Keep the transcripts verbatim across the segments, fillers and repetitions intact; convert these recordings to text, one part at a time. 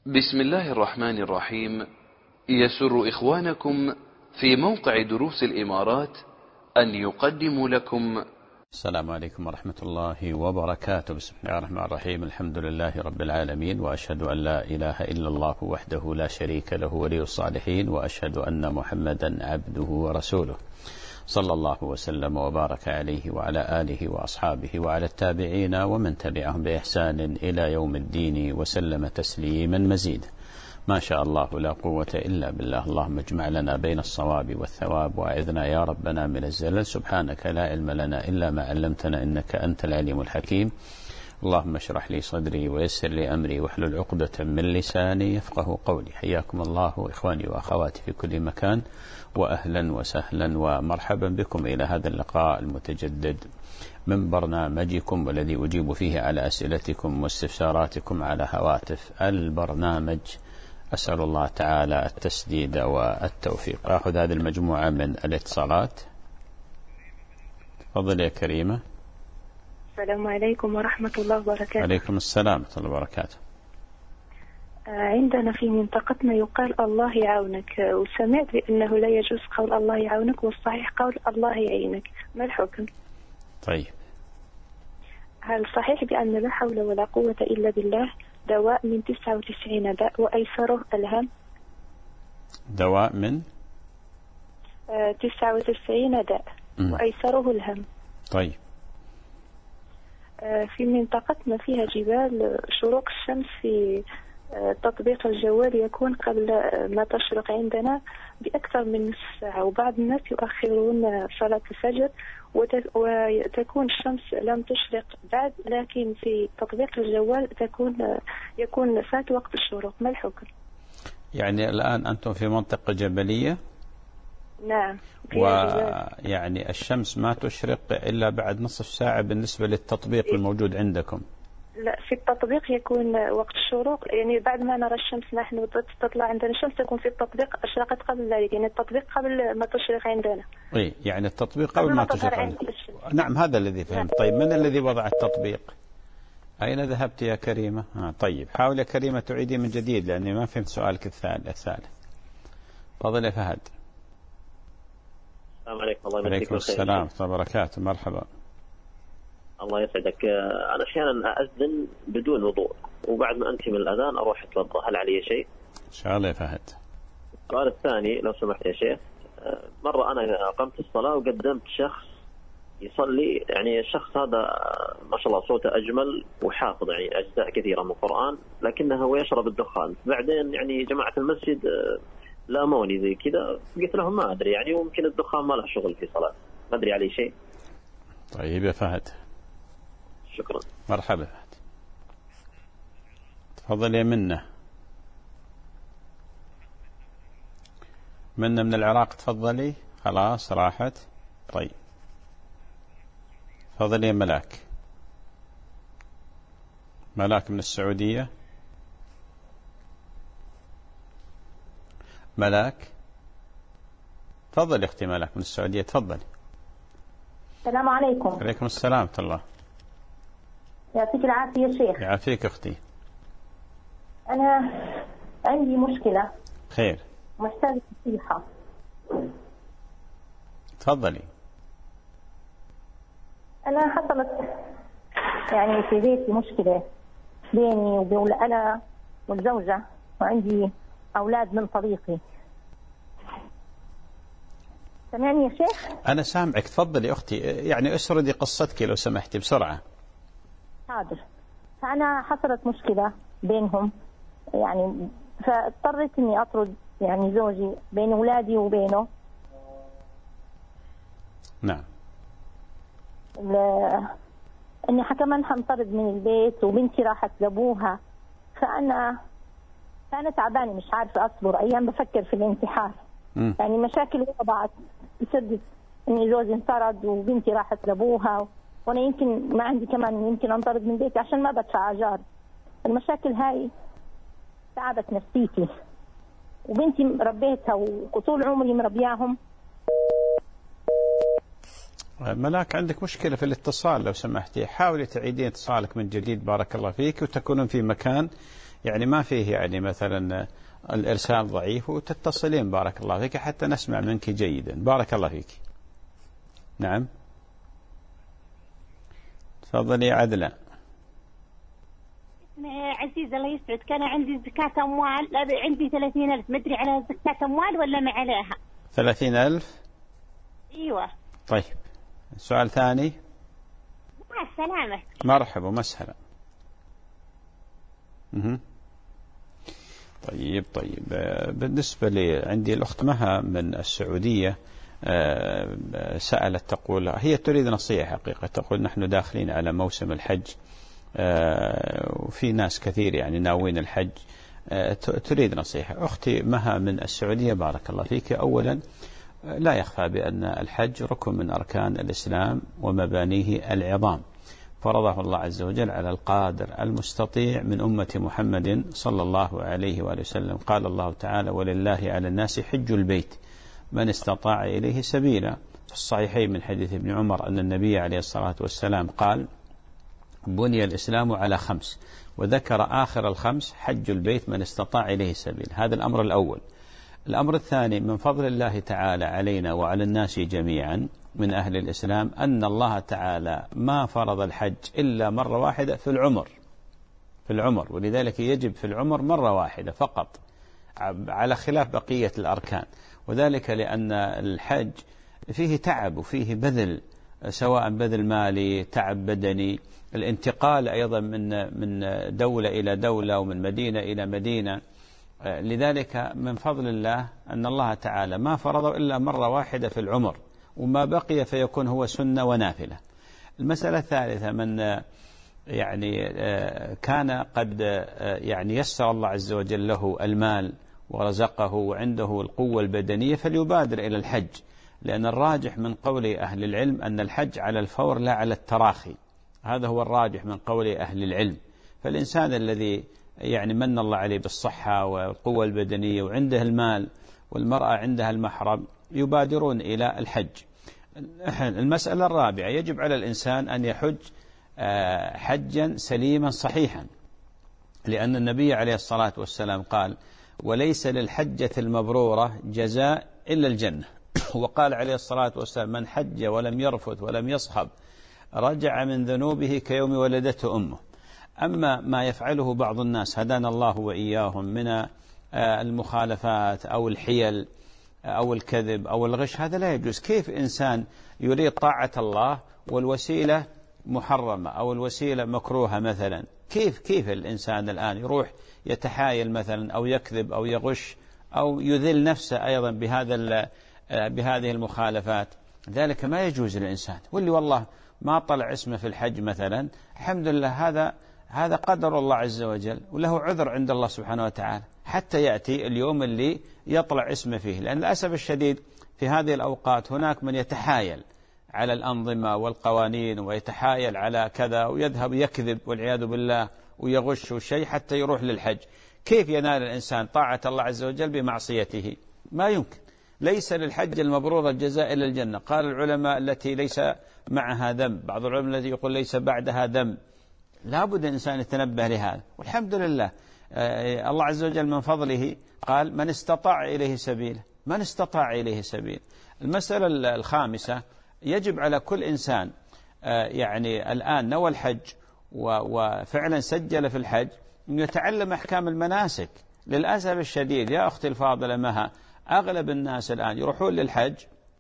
بسم الله الرحمن الرحيم. يسر إخوانكم في موقع دروس الإمارات أن يقدموا لكم. السلام عليكم ورحمة الله وبركاته. بسم الله الرحمن الرحيم. الحمد لله رب العالمين، وأشهد أن لا إله إلا الله وحده لا شريك له ولي الصالحين، وأشهد أن محمدا عبده ورسوله، صلى الله وسلم وبارك عليه وعلى آله وأصحابه وعلى التابعين ومن تبعهم بإحسان إلى يوم الدين وسلم تسليما مزيدا. ما شاء الله لا قوة إلا بالله. اللهم اجمع لنا بين الصواب والثواب، وأعذنا يا ربنا من الزلل. سبحانك لا علم لنا إلا ما علمتنا، إنك أنت العليم الحكيم. اللهم اشرح لي صدري ويسر لي أمري واحلل عقدة من لساني يفقه قولي. حياكم الله إخواني وأخواتي في كل مكان، وأهلا وسهلا ومرحبا بكم إلى هذا اللقاء المتجدد من برنامجكم، والذي أجيب فيه على أسئلتكم واستفساراتكم على هواتف البرنامج. أسأل الله تعالى التسديد والتوفيق. أخذ هذه المجموعة من الاتصالات. تفضل يا كريمة. السلام عليكم ورحمة الله وبركاته. عليكم السلام ورحمة الله وبركاته. عندنا في منطقتنا يقال الله يعاونك، وسمعت بأنه لا يجوز قول الله يعاونك، والصحيح قول الله يعينك، ما الحكم؟ طيب، هل صحيح بأن لا حول ولا قوة إلا بالله دواء من تسعة وتسعين داء وأيسره الهم؟ دواء من تسعة وتسعين داء وأيسره الهم. طيب، في منطقتنا فيها جبال، شروق الشمس في تطبيق الجوال يكون قبل ما تشرق عندنا بأكثر من نصف ساعة، وبعض الناس يؤخرون صلاة الفجر وتكون الشمس لم تشرق بعد، لكن في تطبيق الجوال تكون يكون فات وقت الشروق، ما الحكم؟ يعني الآن أنتم في منطقة جبلية؟ نعم. ويعني الشمس ما تشرق إلا بعد نصف ساعة بالنسبة للتطبيق إيه؟ الموجود عندكم؟ لا، في التطبيق يكون وقت الشروق، يعني بعد ما نرى الشمس نحن تطلع عندنا الشمس تكون في التطبيق أشرقت قبل ذلك، يعني التطبيق قبل ما تشرق عندنا. إيه، يعني التطبيق قبل, قبل ما, ما تشرق عندنا. نعم، هذا الذي فهمت. طيب، من الذي وضع التطبيق؟ أين ذهبت يا كريمة؟ آه طيب، حاول يا كريمة تعيدي من جديد لأني ما فهمت سؤالك الثالث. تفضل يا فهد. السلام عليكم. الله يمسيك عليكم السلام ورحمة الله وبركاته. مرحبا. الله يسعدك. أنا أحيانا أأذن بدون وضوء، وبعد ما أنتهي من الأذان أروح أتوضأ، هل علي شيء؟ إن شاء الله يا فهد. السؤال الثاني لو سمحت يا شيخ، مرة أنا قمت الصلاة وقدمت شخص يصلي، يعني الشخص هذا ما شاء الله صوته أجمل وحافظ يعني أجزاء كثيرة من القرآن، لكنه هو يشرب الدخان. بعدين يعني جماعة المسجد لاموني زي كذا، قلت لهم ما أدري يعني، وممكن الدخان ما له شغل في صلاة، ما أدري عليه شيء. طيب يا فهد، شكرا. مرحبا فهد. تفضل يا منة. منة من العراق، تفضلي. خلاص راحت. طيب، تفضل يا ملاك. ملاك من السعودية. ملاك، تفضل يا أختي ملاك من السعودية، تفضل. السلام عليكم. عليكم السلام ورحمة الله. يعطيك العافية يا شيخ. يعافيك أختي. أنا عندي مشكلة. خير. محتاجة نصيحة. تفضلي. أنا حصلت يعني في بيتي مشكلة بيني وبين أنا والزوجة، وعندي أولاد من طريقي. سمعني يا شيخ؟ أنا سامعك، تفضلي أختي، يعني أسردي قصتك لو سمحتي بسرعة. حاضر. فأنا حصلت مشكلة بينهم، يعني فاضطريت إني أطرد يعني زوجي بين أولادي وبينه. نعم. ل... إني كمان حنطرد من البيت، وبنتي راحت لأبوها، فأنا فأنا تعبانة مش عارفة أصبر، أيام بفكر في الانتحار. م. يعني مشاكل وضعت بسبب إني زوجي انطرد وبنتي راحت لأبوها، وأنا يمكن ما عندي كمان يمكن أنطرد من بيتي عشان ما بدفع أجار. المشاكل هاي تعبت نفسيتي، وبنتي ربيتها وطول عمري مربياهم. ملاك، عندك مشكلة في الاتصال، لو سمحتي حاولي تعيدين اتصالك من جديد بارك الله فيك، وتكونون في مكان يعني ما فيه يعني مثلا الإرسال ضعيف وتتصلين بارك الله فيك حتى نسمع منك جيدا. بارك الله فيك. نعم تفضلي يا عدلة. عزيز الله يسعد، كان عندي زكاة أموال، عندي ثلاثين ألف، مدري على زكاة أموال ولا ما عليها؟ ثلاثين ألف. أيوة. طيب سؤال ثاني. مع السلامة. مرحبا ومسهلا. مه. طيب طيب بالنسبة لي عندي الأخت مها من السعودية سألت تقول هي تريد نصيحة حقيقة، تقول نحن داخلين على موسم الحج وفي ناس كثير يعني ناوين الحج، تريد نصيحة. أختي مها من السعودية بارك الله فيك، أولا لا يخفى بأن الحج ركن من أركان الإسلام ومبانيه العظام، فرضه الله عز وجل على القادر المستطيع من أمة محمد صلى الله عليه وآله وسلم. قال الله تعالى ولله على الناس حج البيت من استطاع إليه سبيلا. في الصحيحين من حديث ابن عمر أن النبي عليه الصلاة والسلام قال بني الإسلام على خمس، وذكر آخر الخمس حج البيت من استطاع إليه سبيل. هذا الأمر الأول. الأمر الثاني من فضل الله تعالى علينا وعلى الناس جميعا من أهل الإسلام أن الله تعالى ما فرض الحج إلا مرة واحدة في العمر في العمر ولذلك يجب في العمر مرة واحدة فقط على خلاف بقية الأركان، وذلك لأن الحج فيه تعب وفيه بذل، سواء بذل مالي تعب بدني، الانتقال أيضا من من دولة إلى دولة ومن مدينة إلى مدينة. لذلك من فضل الله أن الله تعالى ما فرضه إلا مرة واحدة في العمر، وما بقي فيكون هو سنة ونافلة. المسألة الثالثة من يعني كان قد يعني يسر الله عز وجل له المال ورزقه وعنده القوة البدنية فليبادر إلى الحج، لأن الراجح من قول أهل العلم أن الحج على الفور لا على التراخي، هذا هو الراجح من قول أهل العلم. فالإنسان الذي يعني من الله عليه بالصحة والقوة البدنية وعنده المال والمرأة عندها المحرم يبادرون إلى الحج. المسألة الرابعة يجب على الإنسان أن يحج حجا سليما صحيحا، لأن النبي عليه الصلاة والسلام قال وليس للحجة المبرورة جزاء إلا الجنة، وقال عليه الصلاة والسلام من حج ولم يرفث ولم يصخب رجع من ذنوبه كيوم ولدته أمه. أما ما يفعله بعض الناس هدانا الله وإياهم من المخالفات أو الحيل أو الكذب أو الغش، هذا لا يجوز. كيف إنسان يريد طاعة الله والوسيلة محرمة أو الوسيلة مكروهة مثلا؟ كيف كيف الإنسان الآن يروح يتحايل مثلا أو يكذب أو يغش أو يذل نفسه أيضا بهذا بهذه المخالفات؟ ذلك ما يجوز للإنسان. واللي والله ما طلع اسمه في الحج مثلا، الحمد لله، هذا هذا قدر الله عز وجل وله عذر عند الله سبحانه وتعالى حتى يأتي اليوم اللي يطلع اسمه فيه. لأن للأسف الشديد في هذه الأوقات هناك من يتحايل على الأنظمة والقوانين ويتحايل على كذا ويذهب يكذب والعياذ بالله ويغش شيء حتى يروح للحج. كيف ينال الإنسان طاعة الله عز وجل بمعصيته؟ ما يمكن. ليس للحج المبرور الجزاء إلا الجنة. قال العلماء التي ليس معها ذنب، بعض العلماء الذي يقول ليس بعدها ذنب. لا بد الإنسان يتنبه لهذا. والحمد لله آه الله عز وجل من فضله قال من استطاع إليه سبيل، من استطاع إليه سبيل. المسألة الخامسة يجب على كل إنسان آه يعني الآن نوى الحج وفعلا سجل في الحج أن يتعلم أحكام المناسك. للأسف الشديد يا أختي الفاضلة مها، أغلب الناس الآن يروحون للحج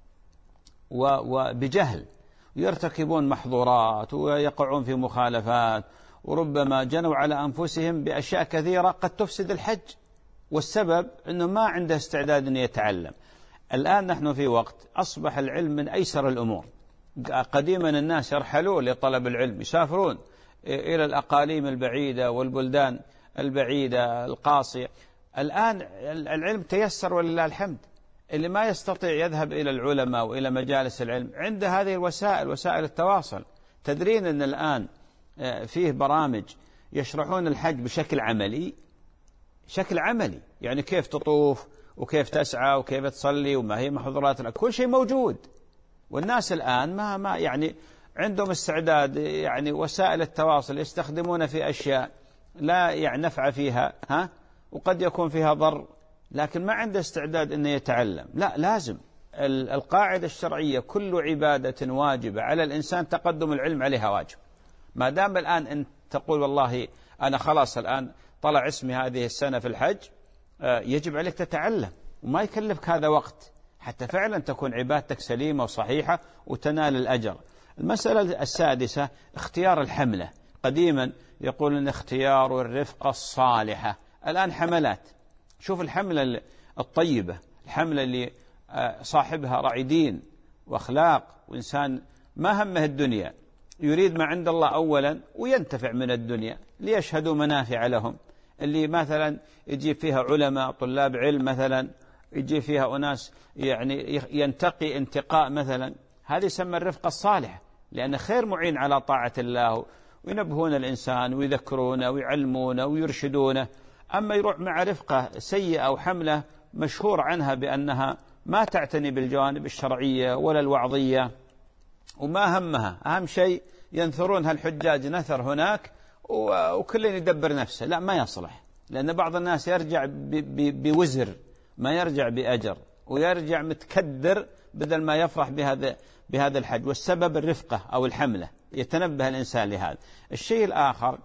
وبجهل يرتكبون محظورات ويقعون في مخالفات، وربما جنوا على أنفسهم بأشياء كثيرة قد تفسد الحج، والسبب أنه ما عنده استعداد أن يتعلم. الآن نحن في وقت أصبح العلم من أيسر الأمور. قديما الناس يرحلون لطلب العلم، يسافرون إلى الأقاليم البعيدة والبلدان البعيدة القاصية. الآن العلم تيسر ولله الحمد. اللي ما يستطيع يذهب إلى العلماء وإلى مجالس العلم عند هذه الوسائل، وسائل التواصل. تدرين أن الآن فيه برامج يشرحون الحج بشكل عملي، شكل عملي، يعني كيف تطوف وكيف تسعى وكيف تصلي وما هي محظورات، كل شيء موجود. والناس الآن ما ما يعني عندهم استعداد، يعني وسائل التواصل يستخدمون في أشياء لا يعني نفع فيها ها وقد يكون فيها ضر، لكن ما عنده استعداد أنه يتعلم. لا، لازم القاعدة الشرعية كل عبادة واجبة على الإنسان تقدم العلم عليها واجب. ما دام الآن أنت تقول والله أنا خلاص الآن طلع اسمي هذه السنة في الحج، يجب عليك تتعلم وما يكلفك هذا وقت حتى فعلا تكون عبادتك سليمة وصحيحة وتنال الأجر. المسألة السادسة اختيار الحملة. قديما يقول أن اختيار الرفقة الصالحة، الآن حملات. شوف الحملة الطيبة، الحملة اللي صاحبها راعي دين وأخلاق وإنسان ما همه الدنيا، يريد ما عند الله أولا وينتفع من الدنيا ليشهدوا منافع لهم. اللي مثلا يجي فيها علماء طلاب علم مثلا، يجي فيها أناس يعني ينتقي انتقاء مثلا، هذه يسمى الرفقة الصالحة، لأن خير معين على طاعة الله، وينبهون الإنسان ويذكرونه ويعلمونه ويرشدونه. أما يروح مع رفقة سيئة أو حملة مشهور عنها بأنها ما تعتني بالجوانب الشرعية ولا الوعظية وما همها، أهم شيء ينثرون هالحجاج نثر هناك وكل يدبر نفسه، لا ما يصلح. لأن بعض الناس يرجع بوزر ما يرجع بأجر، ويرجع متكدر بدل ما يفرح بهذا بهذا الحج. والسبب الرفقة أو الحملة، يتنبه الإنسان لهذا. الشيء الآخر،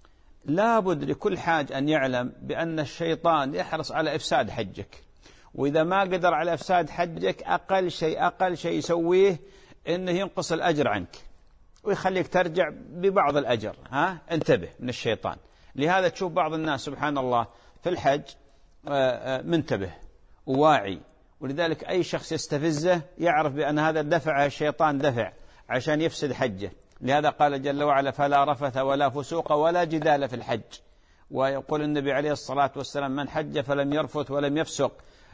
لابد لكل حاج أن يعلم بأن الشيطان يحرص على إفساد حجك، وإذا ما قدر على إفساد حجك أقل شيء أقل شيء يسويه إنه ينقص الأجر عنك ويخليك ترجع ببعض الأجر. ها انتبه من الشيطان. لهذا تشوف بعض الناس سبحان الله في الحج منتبه وواعي، ولذلك أي شخص يستفزه يعرف بأن هذا دفع الشيطان دفع عشان يفسد حجه. لهذا قال جل وعلا: فلا رفث ولا فسوق ولا جدال في الحج. ويقول النبي عليه الصلاة والسلام: من حج فلم يرفث ولم يفسق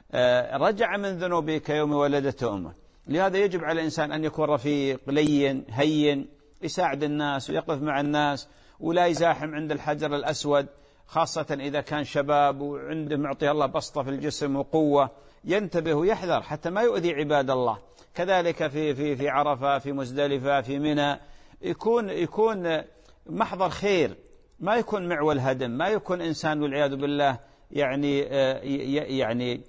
رجع من ذنوبه كيوم ولدته أمه. لهذا يجب على الإنسان أن يكون رفيق لين هين، يساعد الناس ويقف مع الناس ولا يزاحم عند الحجر الأسود، خاصة إذا كان شباب وعنده معطي الله بسطة في الجسم وقوة. ينتبه ويحذر حتى ما يؤذي عباد الله. كذلك في في في عرفة، في مزدلفة، في منى، يكون يكون محضر خير، ما يكون معول هدم، ما يكون إنسان والعياذ بالله يعني يعني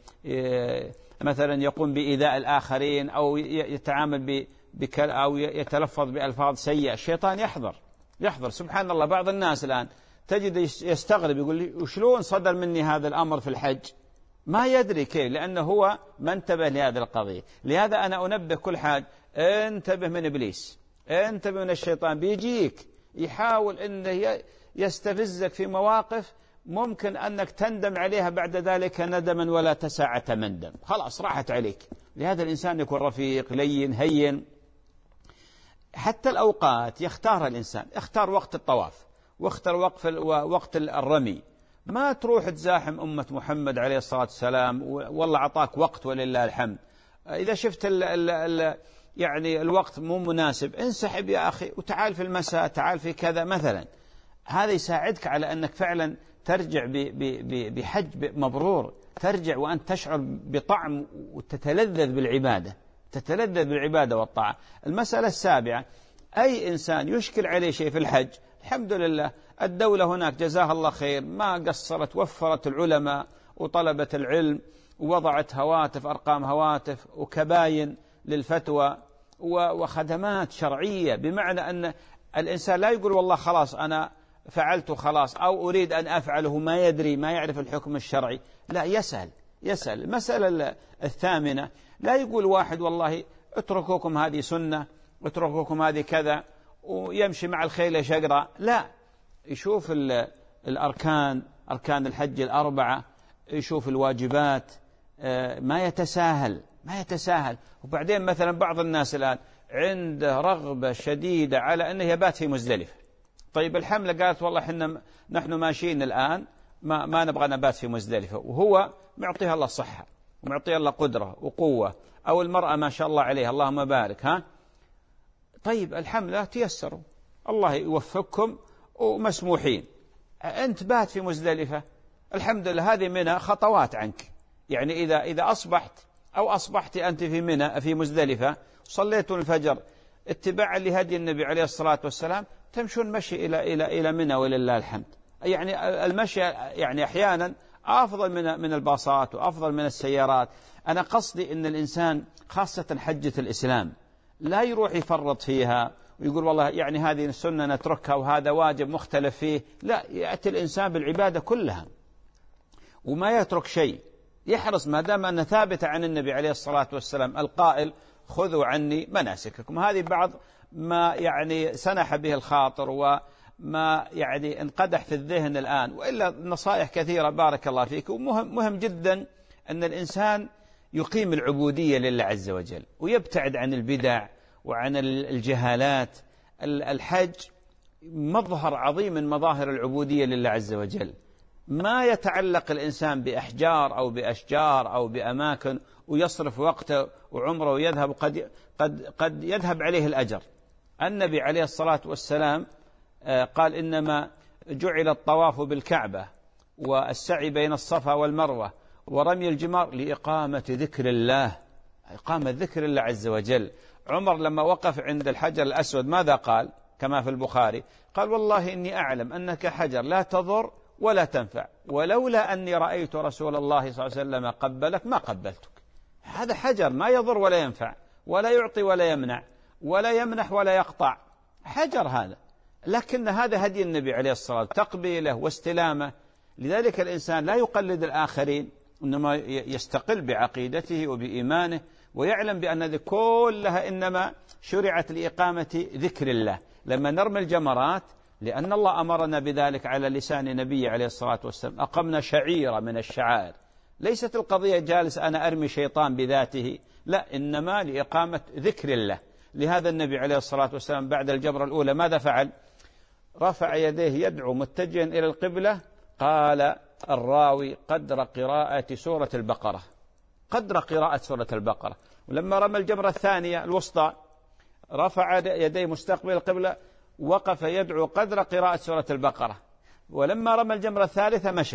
مثلا يقوم بإيذاء الآخرين أو يتعامل بكل أو يتلفظ بألفاظ سيئة. الشيطان يحضر يحضر سبحان الله. بعض الناس الآن تجد يستغرب، يقول لي: وشلون صدر مني هذا الأمر في الحج؟ ما يدري كيف، لأنه هو ما انتبه لهذه القضية. لهذا أنا أنبه كل حاج: انتبه من إبليس، انتبه من الشيطان. بيجيك يحاول أنه يستفزك في مواقف ممكن أنك تندم عليها بعد ذلك ندما ولا تساعة مندم، خلاص راحت عليك. لهذا الإنسان يكون رفيق لين هين. حتى الأوقات يختار الإنسان، اختار وقت الطواف واختار وقت وقت الرمي. ما تروح تزاحم أمة محمد عليه الصلاة والسلام والله عطاك وقت ولله الحمد. إذا شفت ال ال ال يعني الوقت مو مناسب انسحب يا أخي وتعال في المساء، تعال في كذا مثلا. هذا يساعدك على أنك فعلا ترجع بحج مبرور، ترجع وأنت تشعر بطعم وتتلذذ بالعبادة، تتلذذ بالعبادة والطاعة. المسألة السابعة: أي إنسان يشكل عليه شيء في الحج، الحمد لله الدولة هناك جزاها الله خير ما قصرت، وفرت العلماء وطلبة العلم ووضعت هواتف، أرقام هواتف وكباين للفتوى وخدمات شرعية، بمعنى أن الإنسان لا يقول والله خلاص أنا فعلت خلاص أو أريد أن أفعله ما يدري ما يعرف الحكم الشرعي. لا، يسأل يسأل. المسألة الثامنة: لا يقول واحد والله اتركوكم هذه سنة، اتركوكم هذه كذا، ويمشي مع الخيل شقرة. لا، يشوف الأركان، أركان الحج الأربعة، يشوف الواجبات، ما يتساهل ما يتساهل. وبعدين مثلا بعض الناس الآن عنده رغبة شديدة على أنه يبات في مزدلفة. طيب الحملة قالت والله إحنا نحن ماشيين الآن ما, ما نبغى نبات في مزدلفة، وهو معطيها الله صحة ومعطيها الله قدرة وقوة، أو المرأة ما شاء الله عليها اللهم بارك. ها طيب الحملة تيسروا، الله يوفقكم ومسموحين. أنت بات في مزدلفة، الحمد لله هذه منى خطوات عنك. يعني إذا إذا أصبحت أو أصبحت أنت في منى في مزدلفة صليت الفجر اتباعا لهدي النبي عليه الصلاة والسلام، تمشون مشي إلى إلى إلى منى ولله الحمد. يعني المشي يعني أحيانا أفضل من من الباصات وأفضل من السيارات. أنا قصدي أن الإنسان خاصة حجة الإسلام لا يروح يفرط فيها ويقول والله يعني هذه السنة نتركها وهذا واجب مختلف فيه، لا، يأتي الإنسان بالعبادة كلها وما يترك شيء، يحرص ما دام أنها ثابتة عن النبي عليه الصلاة والسلام القائل خذوا عني مناسككم. هذه بعض ما يعني سنح به الخاطر وما يعني انقدح في الذهن الآن، وإلا نصائح كثيرة بارك الله فيك. ومهم مهم جدا أن الإنسان يقيم العبودية لله عز وجل ويبتعد عن البدع وعن الجهالات. الحج مظهر عظيم من مظاهر العبودية لله عز وجل، ما يتعلق الإنسان بأحجار أو بأشجار أو بأماكن ويصرف وقته وعمره ويذهب قد, قد, قد يذهب عليه الأجر. النبي عليه الصلاة والسلام قال إنما جعل الطواف بالكعبة والسعي بين الصفا والمروة ورمي الجمار لإقامة ذكر الله، إقامة ذكر الله عز وجل. عمر لما وقف عند الحجر الأسود ماذا قال؟ كما في البخاري قال والله إني أعلم أنك حجر لا تضر ولا تنفع، ولولا أني رأيت رسول الله صلى الله عليه وسلم قبلك ما قبلتك. هذا حجر ما يضر ولا ينفع ولا يعطي ولا يمنع ولا يمنح ولا يقطع، حجر هذا، لكن هذا هدي النبي عليه الصلاة والسلام تقبيله واستلامه. لذلك الإنسان لا يقلد الآخرين، إنما يستقل بعقيدته وبإيمانه ويعلم بأن ذي كلها إنما شرعت لإقامة ذكر الله. لما نرمي الجمرات لأن الله أمرنا بذلك على لسان نبي عليه الصلاة والسلام، أقمنا شعيرة من الشعائر، ليست القضية جالس أنا أرمي شيطان بذاته، لا، إنما لإقامة ذكر الله. لهذا النبي عليه الصلاة والسلام بعد الجمرة الأولى ماذا فعل؟ رفع يديه يدعو متجها إلى القبلة، قال الراوي قدر قراءة سورة البقرة، قدر قراءة سورة البقرة. ولما رمى الجمرة الثانية الوسطى رفع يديه مستقبل القبلة، وقف يدعو قدر قراءة سورة البقرة. ولما رمى الجمرة الثالثة مشى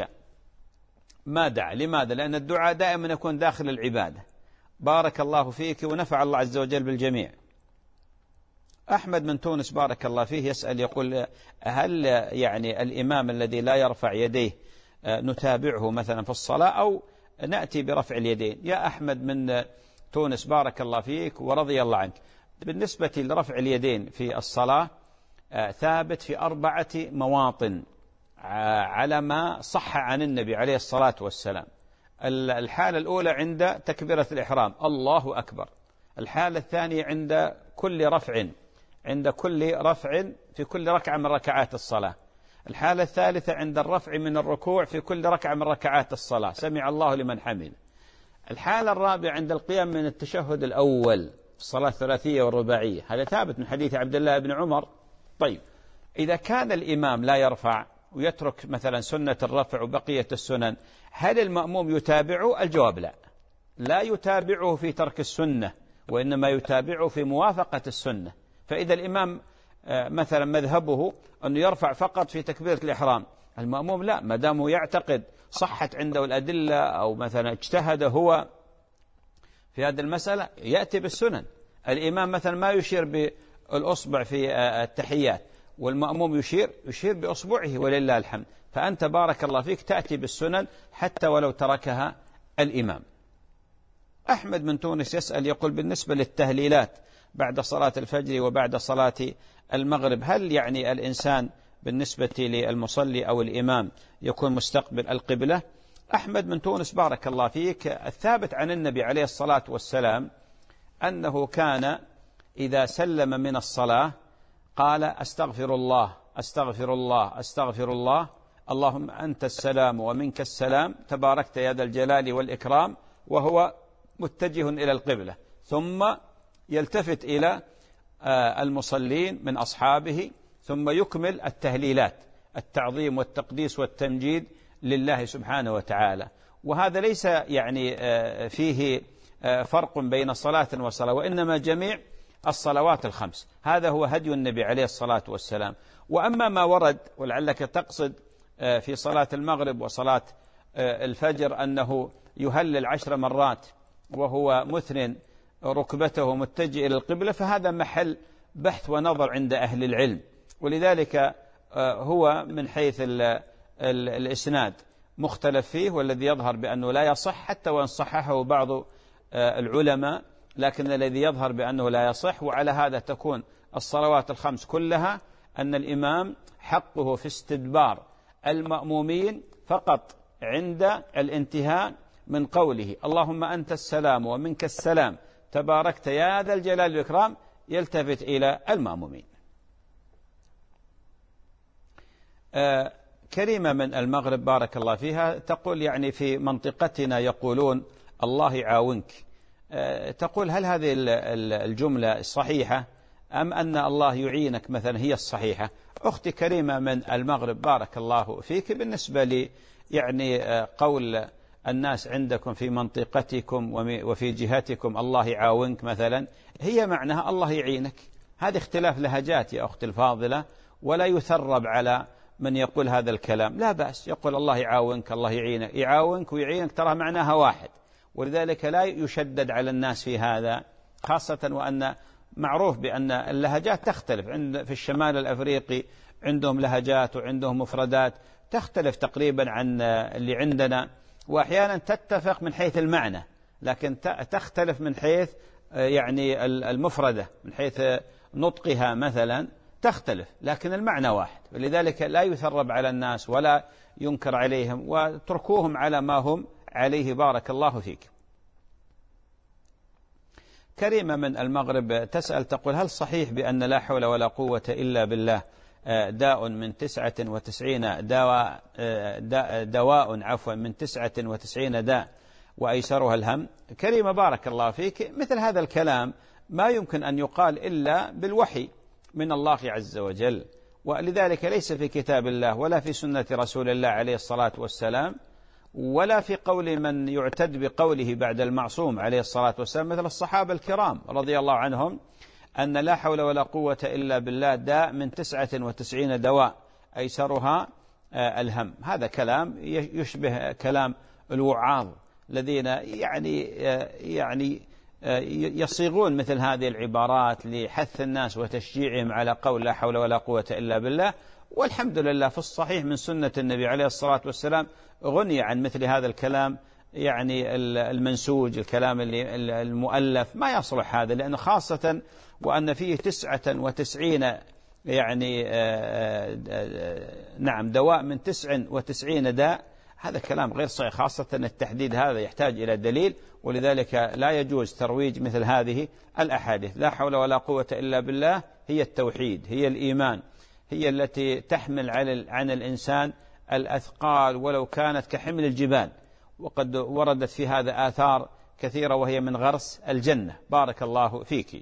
ما دعا. لماذا؟ لأن الدعاء دائما يكون داخل العبادة. بارك الله فيك ونفع الله عز وجل بالجميع. أحمد من تونس بارك الله فيه يسأل يقول هل يعني الإمام الذي لا يرفع يديه نتابعه مثلا في الصلاة أو نأتي برفع اليدين؟ يا أحمد من تونس بارك الله فيك ورضي الله عنك، بالنسبة لرفع اليدين في الصلاة ثابت في أربعة مواطن على ما صح عن النبي عليه الصلاة والسلام. الحالة الأولى عند تكبيرة الإحرام الله أكبر، الحالة الثانية عند كل رفع عند كل رفع في كل ركعة من ركعات الصلاة، الحالة الثالثة عند الرفع من الركوع في كل ركعة من ركعات الصلاة سمع الله لمن حمد، الحالة الرابعة عند القيام من التشهد الأول في الصلاة الثلاثية والرباعية. هذا ثابت من حديث عبد الله بن عمر. طيب إذا كان الإمام لا يرفع ويترك مثلا سنة الرفع وبقية السنن، هل المأموم يتابعه؟ الجواب لا، لا يتابعه في ترك السنة، وإنما يتابعه في موافقة السنة. فإذا الإمام مثلا مذهبه أنه يرفع فقط في تكبيرة الإحرام، المأموم لا، ما دامه يعتقد صحت عنده الأدلة أو مثلا اجتهد هو في هذه المسألة يأتي بالسنن. الإمام مثلا ما يشير بالأصبع في التحيات والمأموم يشير يشير بأصبعه ولله الحمد، فأنت بارك الله فيك تأتي بالسنن حتى ولو تركها الإمام. أحمد من تونس يسأل يقول بالنسبة للتهليلات بعد صلاة الفجر وبعد صلاة المغرب، هل يعني الإنسان بالنسبة للمصلي أو الإمام يكون مستقبل القبلة؟ أحمد من تونس بارك الله فيك الثابت عن النبي عليه الصلاة والسلام أنه كان إذا سلم من الصلاة قال أستغفر الله أستغفر الله أستغفر الله اللهم أنت السلام ومنك السلام تباركت يا ذا الجلال والإكرام، وهو متجه إلى القبلة، ثم يلتفت إلى المصلين من أصحابه ثم يكمل التهليلات التعظيم والتقديس والتمجيد لله سبحانه وتعالى. وهذا ليس يعني فيه فرق بين صلاة وصلاة، وإنما جميع الصلوات الخمس، هذا هو هدي النبي عليه الصلاة والسلام. وأما ما ورد ولعلك تقصد في صلاة المغرب وصلاة الفجر أنه يهلل عشر مرات وهو مثن ركبته متجه إلى القبلة، فهذا محل بحث ونظر عند أهل العلم، ولذلك هو من حيث الإسناد مختلف فيه، والذي يظهر بأنه لا يصح حتى وإن صححه بعض العلماء، لكن الذي يظهر بأنه لا يصح. وعلى هذا تكون الصلوات الخمس كلها أن الإمام حقه في استدبار المأمومين فقط عند الانتهاء من قوله اللهم أنت السلام ومنك السلام تباركت يا ذا الجلال والإكرام، يلتفت إلى المأمومين. آه كريمة من المغرب بارك الله فيها تقول يعني في منطقتنا يقولون الله يعاونك، آه تقول هل هذه الجملة صحيحة أم أن الله يعينك مثلا هي الصحيحة؟ أختي كريمة من المغرب بارك الله فيك، بالنسبة لي يعني آه قول الناس عندكم في منطقتكم وفي جهتكم الله يعاونك مثلا، هي معناها الله يعينك. هذا اختلاف لهجات يا أختي الفاضلة، ولا يثرب على من يقول هذا الكلام، لا بأس يقول الله يعاونك الله يعينك، يعاونك ويعينك ترى معناها واحد، ولذلك لا يشدد على الناس في هذا، خاصة وأن معروف بأن اللهجات تختلف. عند في الشمال الأفريقي عندهم لهجات وعندهم مفردات تختلف تقريبا عن اللي عندنا، وأحيانا تتفق من حيث المعنى لكن تختلف من حيث يعني المفردة، من حيث نطقها مثلا تختلف، لكن المعنى واحد، ولذلك لا يثرب على الناس ولا ينكر عليهم، واتركوهم على ما هم عليه بارك الله فيك. كريمة من المغرب تسأل تقول هل صحيح بأن لا حول ولا قوة إلا بالله داء من تسعة وتسعين دواء دواء عفوا من تسعة وتسعين داء وأيسرها الهم؟ كريمة بارك الله فيك، مثل هذا الكلام ما يمكن أن يقال إلا بالوحي من الله عز وجل، ولذلك ليس في كتاب الله ولا في سنة رسول الله عليه الصلاة والسلام ولا في قول من يعتد بقوله بعد المعصوم عليه الصلاة والسلام مثل الصحابة الكرام رضي الله عنهم أن لا حول ولا قوة إلا بالله داء من تسعة وتسعين دواء أيسرها الهم. هذا كلام يشبه كلام الوعاظ الذين يعني يعني يصيغون مثل هذه العبارات لحث الناس وتشجيعهم على قول لا حول ولا قوة إلا بالله. والحمد لله في الصحيح من سنة النبي عليه الصلاة والسلام غني عن مثل هذا الكلام، يعني المنسوج الكلام اللي المؤلف ما يصلح هذا، لأنه خاصة وأن فيه تسعة وتسعين يعني نعم دواء من تسع وتسعين داء، هذا كلام غير صحيح، خاصة التحديد هذا يحتاج إلى دليل، ولذلك لا يجوز ترويج مثل هذه الأحاديث. لا حول ولا قوة إلا بالله هي التوحيد، هي الإيمان، هي التي تحمل عن الإنسان الأثقال ولو كانت كحمل الجبال، وقد وردت في هذا آثار كثيرة وهي من غرس الجنة. بارك الله فيك.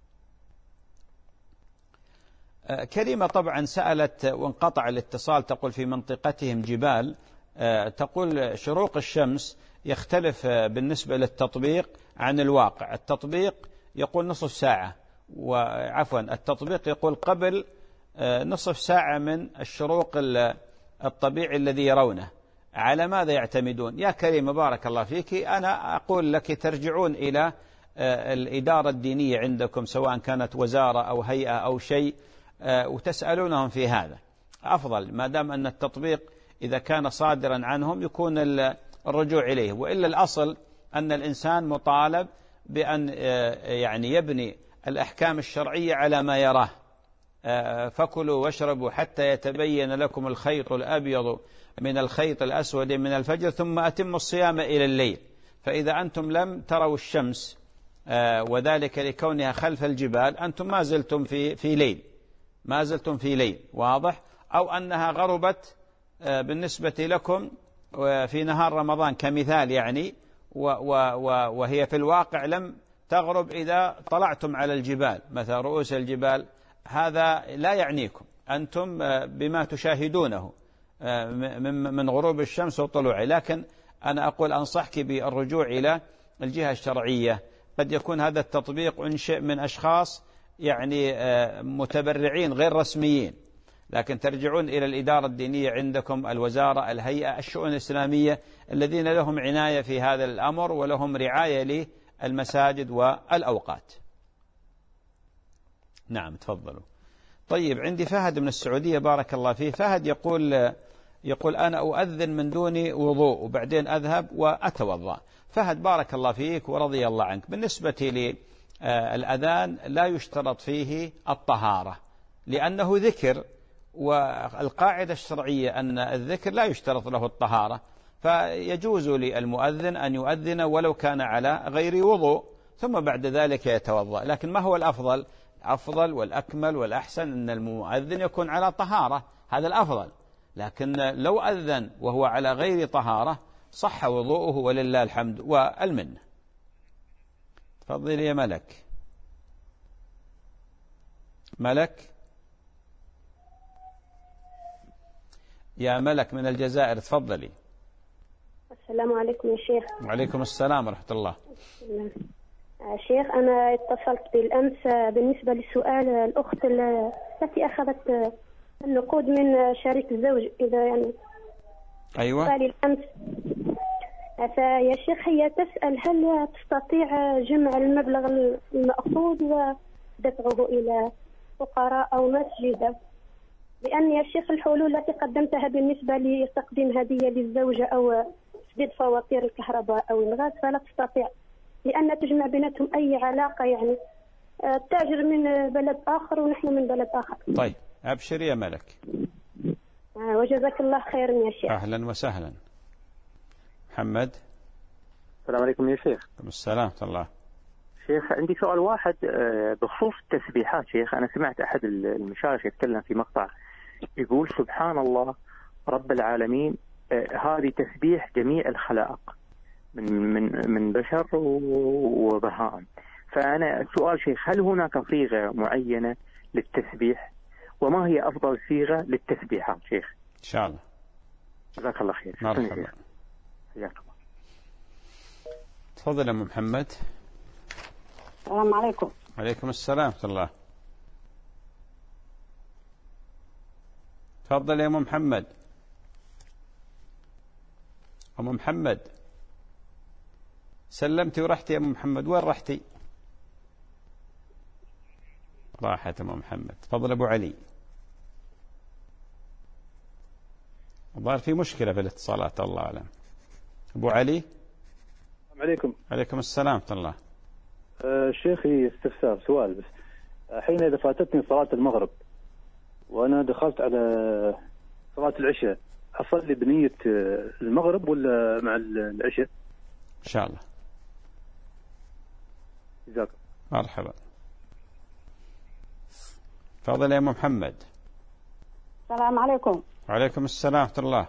كريمة طبعا سألت وانقطع الاتصال، تقول في منطقتهم جبال، تقول شروق الشمس يختلف بالنسبة للتطبيق عن الواقع. التطبيق يقول نصف ساعة، وعفوا التطبيق يقول قبل نصف ساعة من الشروق الطبيعي الذي يرونه. على ماذا يعتمدون؟ يا كريمة بارك الله فيك، أنا أقول لك ترجعون إلى الإدارة الدينية عندكم سواء كانت وزارة أو هيئة أو شيء وتسألونهم في هذا أفضل، ما دام أن التطبيق إذا كان صادرا عنهم يكون الرجوع إليه، وإلا الأصل أن الإنسان مطالب بأن يعني يبني الأحكام الشرعية على ما يراه. فكلوا واشربوا حتى يتبين لكم الخيط الأبيض من الخيط الأسود من الفجر ثم أتموا الصيام إلى الليل. فإذا أنتم لم تروا الشمس وذلك لكونها خلف الجبال أنتم ما زلتم في في ليل، ما زلتم في ليل واضح، أو أنها غربت بالنسبة لكم في نهار رمضان كمثال يعني، وهي في الواقع لم تغرب إذا طلعتم على الجبال مثل رؤوس الجبال. هذا لا يعنيكم، أنتم بما تشاهدونه من غروب الشمس وطلوعه، لكن أنا أقول أنصحك بالرجوع إلى الجهة الشرعية. قد يكون هذا التطبيق أنشئ من أشخاص يعني متبرعين غير رسميين، لكن ترجعون إلى الإدارة الدينية عندكم، الوزارة، الهيئة، الشؤون الإسلامية الذين لهم عناية في هذا الأمر ولهم رعاية للمساجد والأوقات. نعم تفضلوا. طيب عندي فهد من السعودية بارك الله فيه. فهد يقول يقول أنا أؤذن من دون وضوء وبعدين أذهب وأتوضأ. فهد بارك الله فيك ورضي الله عنك، بالنسبة للأذان لا يشترط فيه الطهارة لأنه ذكر، والقاعدة الشرعية أن الذكر لا يشترط له الطهارة، فيجوز للمؤذن أن يؤذن ولو كان على غير وضوء ثم بعد ذلك يتوضأ. لكن ما هو الأفضل؟ أفضل والأكمل والأحسن أن المؤذن يكون على طهارة، هذا الأفضل. لكن لو أذن وهو على غير طهارة صح وضوءه ولله الحمد والمنة. تفضل يا ملك. ملك يا ملك من الجزائر، تفضلي. السلام عليكم يا شيخ. وعليكم السلام ورحمة الله. شيخ أنا اتصلت بالأمس بالنسبة لسؤال الأخت التي أخذت النقود من شريك الزوج، إذا يعني أيوة. سؤالي الأمس، فيا شيخ هي تسأل هل تستطيع جمع المبلغ المأخوذ ودفعه إلى فقراء أو مسجد؟ لأن يا شيخ الحلول التي قدمتها بالنسبة لتقديم هدية للزوجة أو تسديد فواتير الكهرباء أو الغاز فلا تستطيع، لأن تجمع بيناتهم أي علاقة، يعني التاجر من بلد آخر ونحن من بلد آخر. طيب أبشر يا ملك. وجزاك الله خيرا يا شيخ. أهلا وسهلا. محمد. السلام عليكم يا شيخ. السلام ورحمة الله. شيخ عندي سؤال واحد بخصوص التسبيحات. شيخ أنا سمعت أحد المشايخ يتكلم في مقطع يقول سبحان الله رب العالمين، هذه تسبيح جميع الخلائق من من من بشر وبهائم. فأنا السؤال شيخ، هل هناك صيغة معينة للتسبيح؟ وما هي أفضل صيغة للتسبيحات شيخ؟ إن شاء الله. جزاك الله خير. مرحبا. حياك الله. تفضل يا أم محمد. السلام عليكم. وعليكم السلام ورحمة الله. تفضل يا أم محمد. أم محمد سلمتي ورحتي يا أم محمد، وين رحتي؟ راحت أم محمد. تفضل أبو علي. الظاهر في مشكلة في الاتصالات، الله أعلم. أبو علي. السلام عليكم. عليكم السلام ورحمة الله. أه شيخي استفسار سؤال بس، حين إذا فاتتني صلاة المغرب وأنا دخلت على صلاة العشاء أصلي بنية المغرب ولا مع العشاء؟ إن شاء الله. جزاك. مرحبا. تفضل يا أم محمد. السلام عليكم. وعليكم السلام ورحمة الله.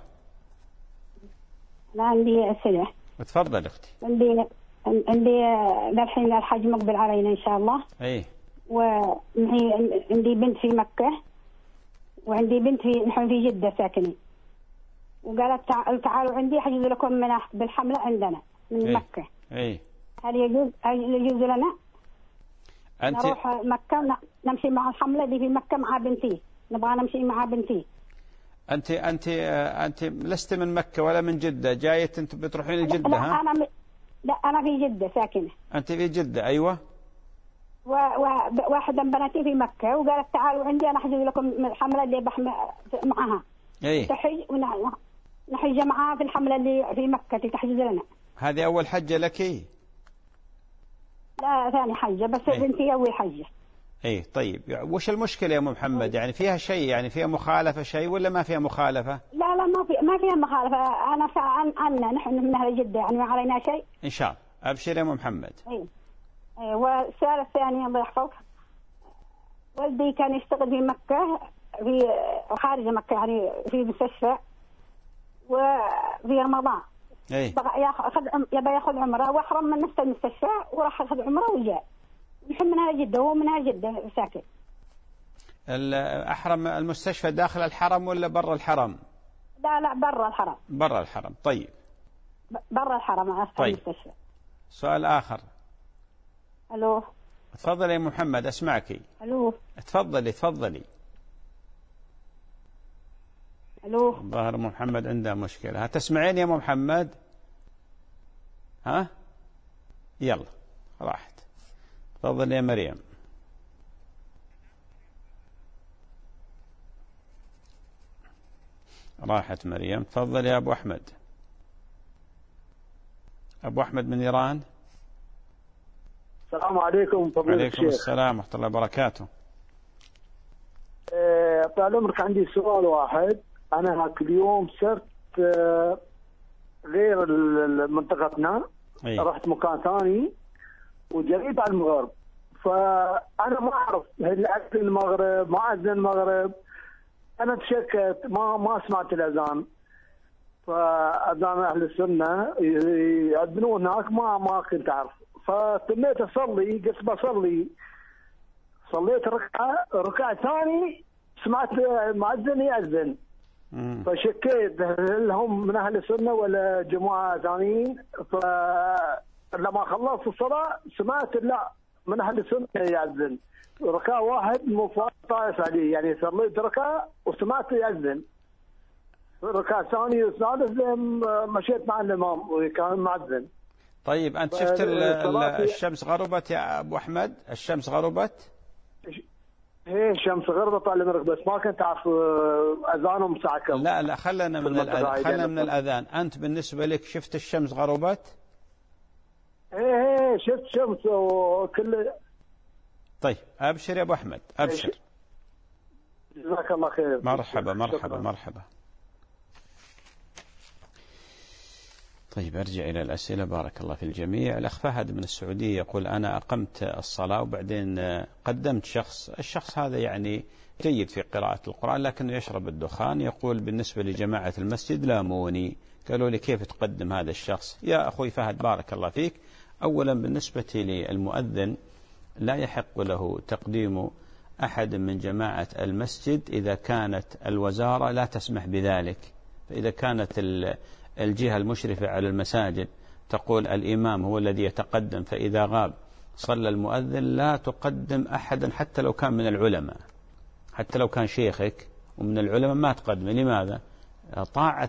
أنا عندي أسئلة. تفضل أختي. عندي عندي للحين الحج مقبل علينا إن شاء الله. أي. وعندي بنت في مكة وعندي بنت في نحن في جدة ساكنين، وقالت تعالوا عندي حجز لكم من بالحملة عندنا من أي. مكة. أي. هل يجوز هل يجوز لنا أنت نروح مكة نمشي مع الحملة دي في مكة مع بنتي؟ نبغى نمشي مع بنتي. أنت أنت أنت لست من مكة ولا من جدة، جاية أنت بتروحين الجدة؟ لا, ها؟ أنا م... لا أنا في جدة ساكنة. أنت في جدة. أيوة. وواحدة من بناتي في مكة وقالت تعالوا عندي أنا أحجز لكم الحملة اللي بحم معها. أي. تحج ونحج معها في الحملة اللي في مكة تحجز لنا. هذه أول حجة لك؟ لا ثاني حجة، بس أي. بنتي أول حجة. اي طيب، وش المشكلة يا أم محمد؟ يعني فيها شيء، يعني فيها مخالفة شيء ولا ما فيها مخالفة؟ لا لا ما في ما فيها مخالفة. أنا عن عنا نحن من أهل جدة، يعني ما علينا شيء. إن شاء الله. أبشر يا أم محمد. اي اي. والسؤال الثاني الله يحفظك، والدي كان يشتغل في مكة في خارج مكة يعني في مستشفى، وفي رمضان اي بغى ياخذ يبى ياخذ عمره واحرم من نفس المستشفى وراح ياخذ عمره وجاء. نحن من أهل جدة وهو من أهل جدة ساكن. أحرم المستشفى داخل الحرم ولا برا الحرم؟ لا لا برا الحرم. برا الحرم. طيب برا الحرم. طيب. المستشفى. سؤال آخر. ألو. تفضلي يا محمد أسمعك. ألو. تفضلي تفضلي. ألو. ظاهر محمد عنده مشكلة. هتسمعين يا محمد؟ ها؟ يلا راحت. تفضل يا مريم. راحت مريم. تفضل يا أبو أحمد. أبو أحمد من إيران. السلام عليكم فضيلة الشيخ. وعليكم السلام ورحمة الله وبركاته. طال عمرك عندي سؤال واحد. أنا هاك اليوم صرت غير منطقتنا، أي. رحت مكان ثاني وجريت على المغرب، فأنا ما أعرف هل أذن المغرب ما أذن المغرب. أنا تشكت ما ما سمعت الأذان، فأذان أهل السنة يأذنون هناك ما ما كنت أعرف، فتميت أصلي. قلت بصلي، صليت ركعة ركعة ثاني سمعت مؤذن يأذن، فشكيت هل هم من أهل السنة ولا جماعة ثانيين. فلما خلصت الصلاة سمعت لا من أهل السنة يأذن ركعة واحد مو طائف عليه، يعني صليت ركعة وسمعت يأذن ركعة ثانية وثالث مشيت مع الإمام وكان مؤذن. طيب أنت شفت الشمس غربت يا أبو أحمد؟ الشمس غربت؟ ايه الشمس غربت على المغرب، بس ما كنت أعرف أذانهم ساعة كم. لا لا خلنا من الأذان، خلنا من الأذان. أنت بالنسبة لك شفت الشمس غربت؟ ايه ايه شفت شمس وكل. طيب أبشر يا أبو أحمد، أبشر. جزاك الله خير. مرحبا مرحبا مرحبا. طيب أرجع إلى الأسئلة. بارك الله في الجميع. الأخ فهد من السعودية يقول أنا أقمت الصلاة وبعدين قدمت شخص، الشخص هذا يعني جيد في قراءة القرآن لكنه يشرب الدخان. يقول بالنسبة لجماعة المسجد لاموني، قالوا لي كيف تقدم هذا الشخص؟ يا أخوي فهد بارك الله فيك، أولا بالنسبة للمؤذن لا يحق له تقديم أحد من جماعة المسجد إذا كانت الوزارة لا تسمح بذلك. فإذا كانت الجهة المشرفة على المساجد تقول الإمام هو الذي يتقدم، فإذا غاب صلى المؤذن لا تقدم أحدا حتى لو كان من العلماء، حتى لو كان شيخك ومن العلماء ما تقدم. لماذا؟ طاعة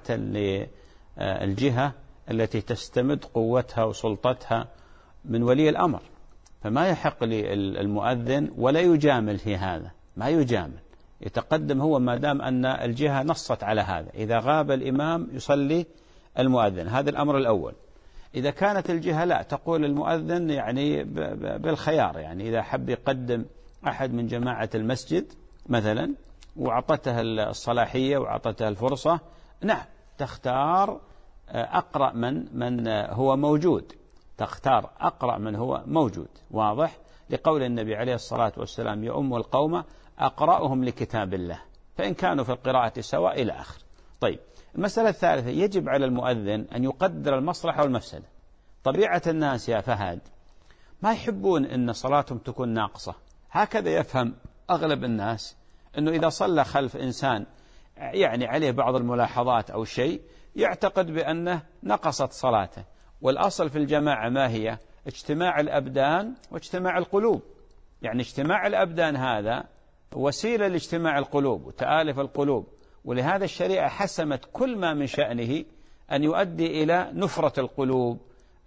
للجهة التي تستمد قوتها وسلطتها من ولي الأمر، فما يحق للمؤذن ولا يجامل في هذا، ما يجامل، يتقدم هو ما دام أن الجهة نصت على هذا. إذا غاب الإمام يصلي المؤذن، هذا الأمر الأول. إذا كانت الجهة لا تقول المؤذن يعني بالخيار، يعني إذا حب يقدم أحد من جماعة المسجد مثلا وعطتها الصلاحية وعطتها الفرصة، نعم تختار أقرأ من من هو موجود، تختار أقرأ من هو موجود. واضح؟ لقول النبي عليه الصلاة والسلام يؤم القوم أقرأهم لكتاب الله، فإن كانوا في القراءة سواء إلى آخر. طيب المسألة الثالثة، يجب على المؤذن أن يقدر المصلحة والمفسدة. طبيعة الناس يا فهد ما يحبون أن صلاتهم تكون ناقصة، هكذا يفهم أغلب الناس، أنه إذا صلى خلف إنسان يعني عليه بعض الملاحظات أو شيء يعتقد بأنه نقصت صلاته. والأصل في الجماعة ما هي؟ اجتماع الأبدان واجتماع القلوب. يعني اجتماع الأبدان هذا وسيلة لاجتماع القلوب وتآلف القلوب، ولهذا الشريعة حسمت كل ما من شأنه أن يؤدي إلى نفرة القلوب،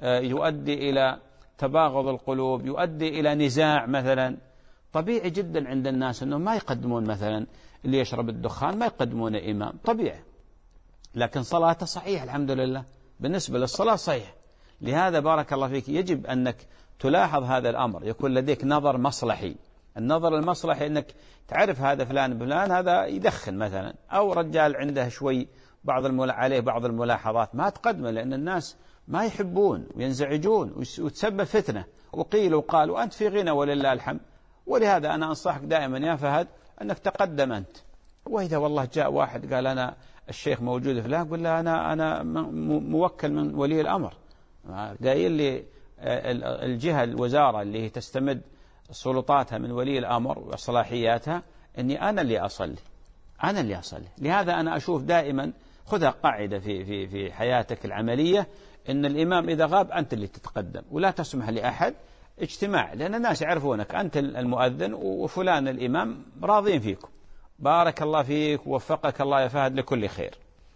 يؤدي إلى تباغض القلوب، يؤدي إلى نزاع مثلا. طبيعي جدا عند الناس أنهم ما يقدمون مثلا اللي يشرب الدخان ما يقدمون إمام، طبيعي، لكن صلاته صحيح الحمد لله، بالنسبة للصلاة صحيح. لهذا بارك الله فيك يجب أنك تلاحظ هذا الأمر، يكون لديك نظر مصلحي. النظر المصلحي أنك تعرف هذا فلان فلان هذا يدخن مثلا، أو رجال عنده شوي بعض الملا... عليه بعض الملاحظات، ما تقدمه، لأن الناس ما يحبون وينزعجون وتسبب فتنة وقيل وقال وأنت في غنى ولله الحمد. ولهذا أنا أنصحك دائما يا فهد أنك تقدم أنت. وإذا والله جاء واحد قال أنا الشيخ موجود فلان، قل له أنا أنا موكل من ولي الأمر، قايل لي الجهة الوزارة اللي تستمد سلطاتها من ولي الأمر وصلاحياتها أني أنا اللي أصلي، أنا اللي أصلي. لهذا أنا أشوف دائما خذها قاعدة في في في حياتك العملية، أن الإمام إذا غاب أنت اللي تتقدم، ولا تسمح لأحد اجتماع، لأن الناس يعرفونك أنت المؤذن وفلان الإمام راضين فيكم. بارك الله فيك ووفقك الله يا فهد لكل خير.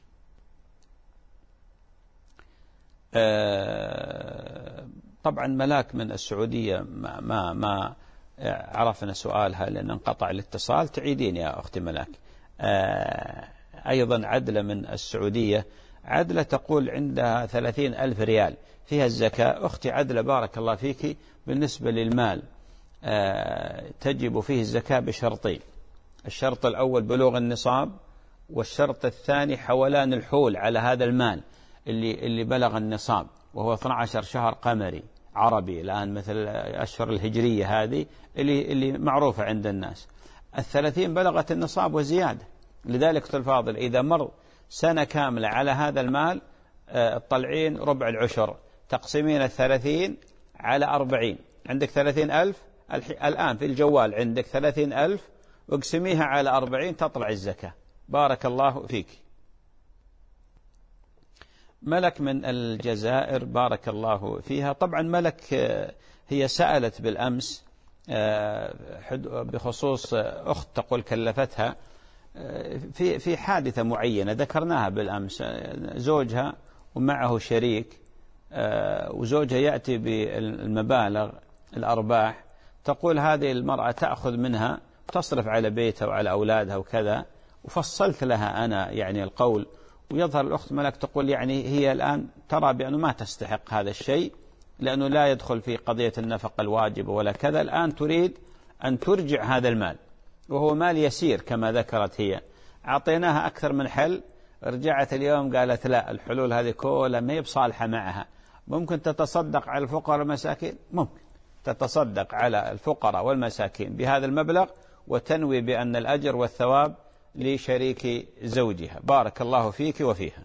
آه طبعا ملاك من السعودية ما ما, ما عرفنا سؤالها لأن انقطع الاتصال، تعيدين يا أختي ملاك. آه أيضا عدلة من السعودية، عدلة تقول عندها ثلاثين ألف ريال فيها الزكاة. أختي عدلة بارك الله فيك، بالنسبة للمال تجب فيه الزكاة بشرطين: الشرط الأول بلوغ النصاب، والشرط الثاني حولان الحول على هذا المال اللي اللي بلغ النصاب، وهو اثني عشر شهر قمري عربي الآن، مثل الأشهر الهجرية هذه اللي اللي معروفة عند الناس. الثلاثين بلغت النصاب وزيادة. لذلك الفاضل إذا مر سنة كاملة على هذا المال تطلعين ربع العشر، تقسمين الثلاثين على أربعين، عندك ثلاثين ألف الآن في الجوال، عندك ثلاثين ألف، واقسميها على أربعين تطلع الزكاة. بارك الله فيك. ملك من الجزائر بارك الله فيها. طبعا ملك هي سألت بالأمس بخصوص أخت تقول كلفتها في في حادثة معينة ذكرناها بالأمس، زوجها ومعه شريك، وزوجها يأتي بالمبالغ الأرباح، تقول هذه المرأة تأخذ منها تصرف على بيتها وعلى أولادها وكذا، وفصلت لها أنا يعني القول، ويظهر الأخت ملك تقول يعني هي الآن ترى بأنه ما تستحق هذا الشيء لأنه لا يدخل في قضية النفقة الواجبة ولا كذا، الآن تريد أن ترجع هذا المال وهو مال يسير كما ذكرت هي. أعطيناها أكثر من حل، رجعت اليوم قالت لا، الحلول هذه كلها ما هي بصالحة معها. ممكن تتصدق على الفقراء والمساكين، ممكن تتصدق على الفقراء والمساكين بهذا المبلغ وتنوي بأن الأجر والثواب لشريك زوجها. بارك الله فيك وفيها.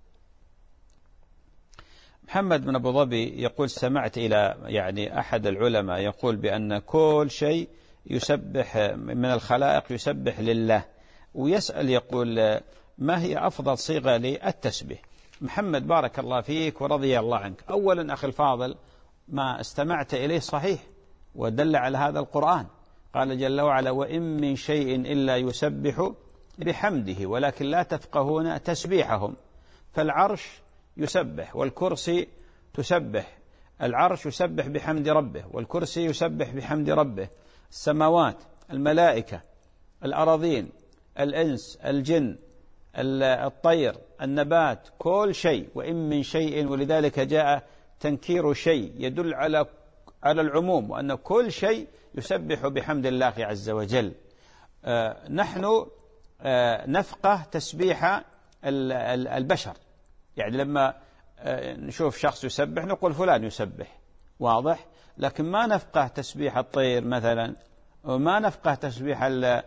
محمد من أبو ظبي يقول سمعت إلى يعني أحد العلماء يقول بأن كل شيء يسبح من الخلائق يسبح لله، ويسأل يقول ما هي أفضل صيغة للتسبيح؟ محمد بارك الله فيك ورضي الله عنك، أولا أخي الفاضل ما استمعت إليه صحيح ودل على هذا القرآن، قال جل وعلا وإن من شيء إلا يسبح بحمده ولكن لا تفقهون تسبيحهم. فالعرش يسبح والكرسي تسبح، العرش يسبح بحمد ربه والكرسي يسبح بحمد ربه، السماوات، الملائكة، الأراضين، الإنس، الجن، الطير، النبات، كل شيء. وإن من شيء، ولذلك جاء تنكير شيء يدل على على العموم، وأن كل شيء يسبح بحمد الله عز وجل. آه نحن آه نفقه تسبيح البشر، يعني لما آه نشوف شخص يسبح نقول فلان يسبح، واضح، لكن ما نفقه تسبيح الطير مثلا، وما نفقه تسبيح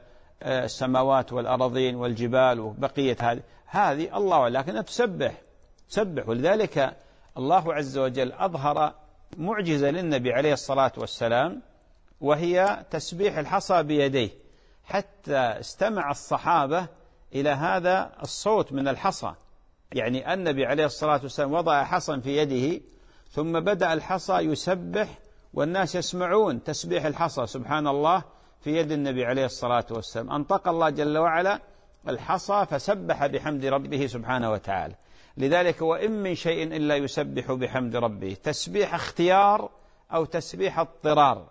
السماوات والأراضين والجبال وبقية هذه هذه الله، لكن تسبح تسبح. ولذلك الله عز وجل أظهر معجزة للنبي عليه الصلاة والسلام، وهي تسبيح الحصى بيديه، حتى استمع الصحابة إلى هذا الصوت من الحصى. يعني النبي عليه الصلاة والسلام وضع حصى في يده ثم بدأ الحصى يسبح والناس يسمعون تسبيح الحصى سبحان الله في يد النبي عليه الصلاة والسلام. أنطق الله جل وعلا الحصى فسبح بحمد ربه سبحانه وتعالى. لذلك وإن من شيء إلا يسبح بحمد ربه، تسبيح اختيار أو تسبيح اضطرار.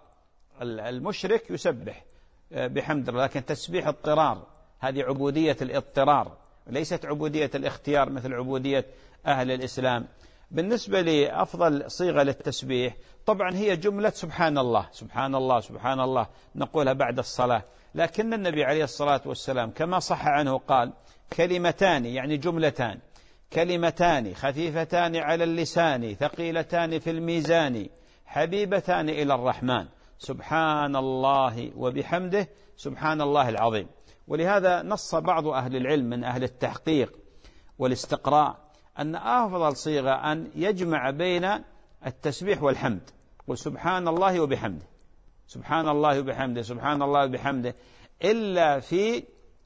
المشرك يسبح بحمد الله، لكن تسبيح اضطرار هذه عبودية الاضطرار، ليست عبودية الاختيار مثل عبودية أهل الإسلام. بالنسبة لأفضل صيغة للتسبيح طبعا هي جملة سبحان الله سبحان الله سبحان الله نقولها بعد الصلاة، لكن النبي عليه الصلاة والسلام كما صح عنه قال كلمتان، يعني جملتان، كلمتان خفيفتان على اللسان ثقيلتان في الميزان حبيبتان إلى الرحمن سبحان الله وبحمده سبحان الله العظيم. ولهذا نص بعض أهل العلم من أهل التحقيق والاستقراء أن أفضل صيغة أن يجمع بين التسبيح والحمد، وسبحان الله وبحمده سبحان الله وبحمده سبحان الله وبحمده، إلا في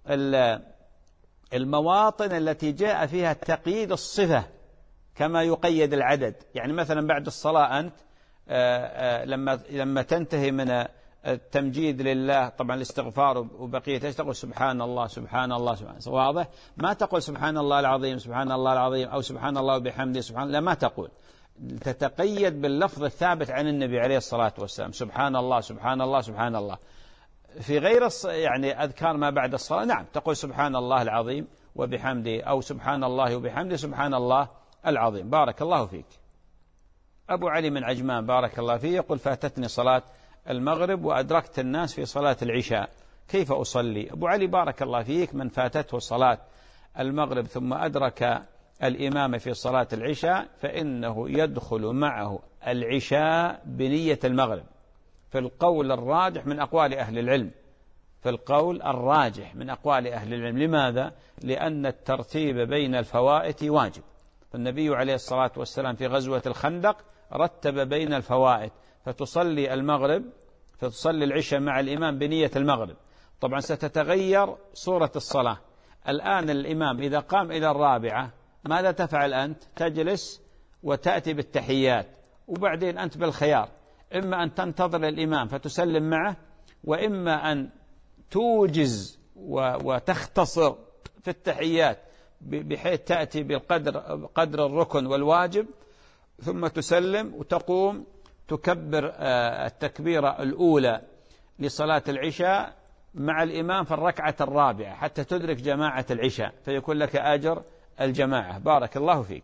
المواطن التي جاء فيها تقييد الصفة كما يقيد العدد. يعني مثلا بعد الصلاة أنت لما لما تنتهي من التمجيد لله طبعا الاستغفار وبقية تقول سبحان الله سبحان الله سبحان الله، واضح، ما تقول سبحان الله العظيم سبحان الله العظيم أو سبحان الله وبحمده سبحان الله، ما تقول، تتقيد باللفظ الثابت عن النبي عليه الصلاة والسلام سبحان الله سبحان الله سبحان الله. في غير يعني أذكار ما بعد الصلاة نعم تقول سبحان الله العظيم وبحمده أو سبحان الله وبحمده سبحان الله العظيم. بارك الله فيك. أبو علي من عجمان بارك الله فيه يقول فاتتني صلاة المغرب وأدركت الناس في صلاة العشاء، كيف أصلي؟ أبو علي بارك الله فيك من فاتته صلاة المغرب ثم أدرك الإمام في صلاة العشاء فإنه يدخل معه العشاء بنية المغرب، في القول الراجح من أقوال أهل العلم، في القول الراجح من أقوال أهل العلم. لماذا؟ لأن الترتيب بين الفوائت واجب، فالنبي عليه الصلاة والسلام في غزوة الخندق رتب بين الفوائت، فتصلي المغرب فتصلي العشاء مع الإمام بنية المغرب. طبعا ستتغير صورة الصلاة. الآن الإمام إذا قام إلى الرابعة ماذا تفعل أنت؟ تجلس وتأتي بالتحيات، وبعدين أنت بالخيار، إما أن تنتظر الإمام فتسلم معه، وإما أن توجز وتختصر في التحيات بحيث تأتي بالقدر قدر الركن والواجب ثم تسلم وتقوم تكبر التكبيرة الأولى لصلاة العشاء مع الإمام في الركعة الرابعة حتى تدرك جماعة العشاء فيكون لك أجر الجماعة. بارك الله فيك.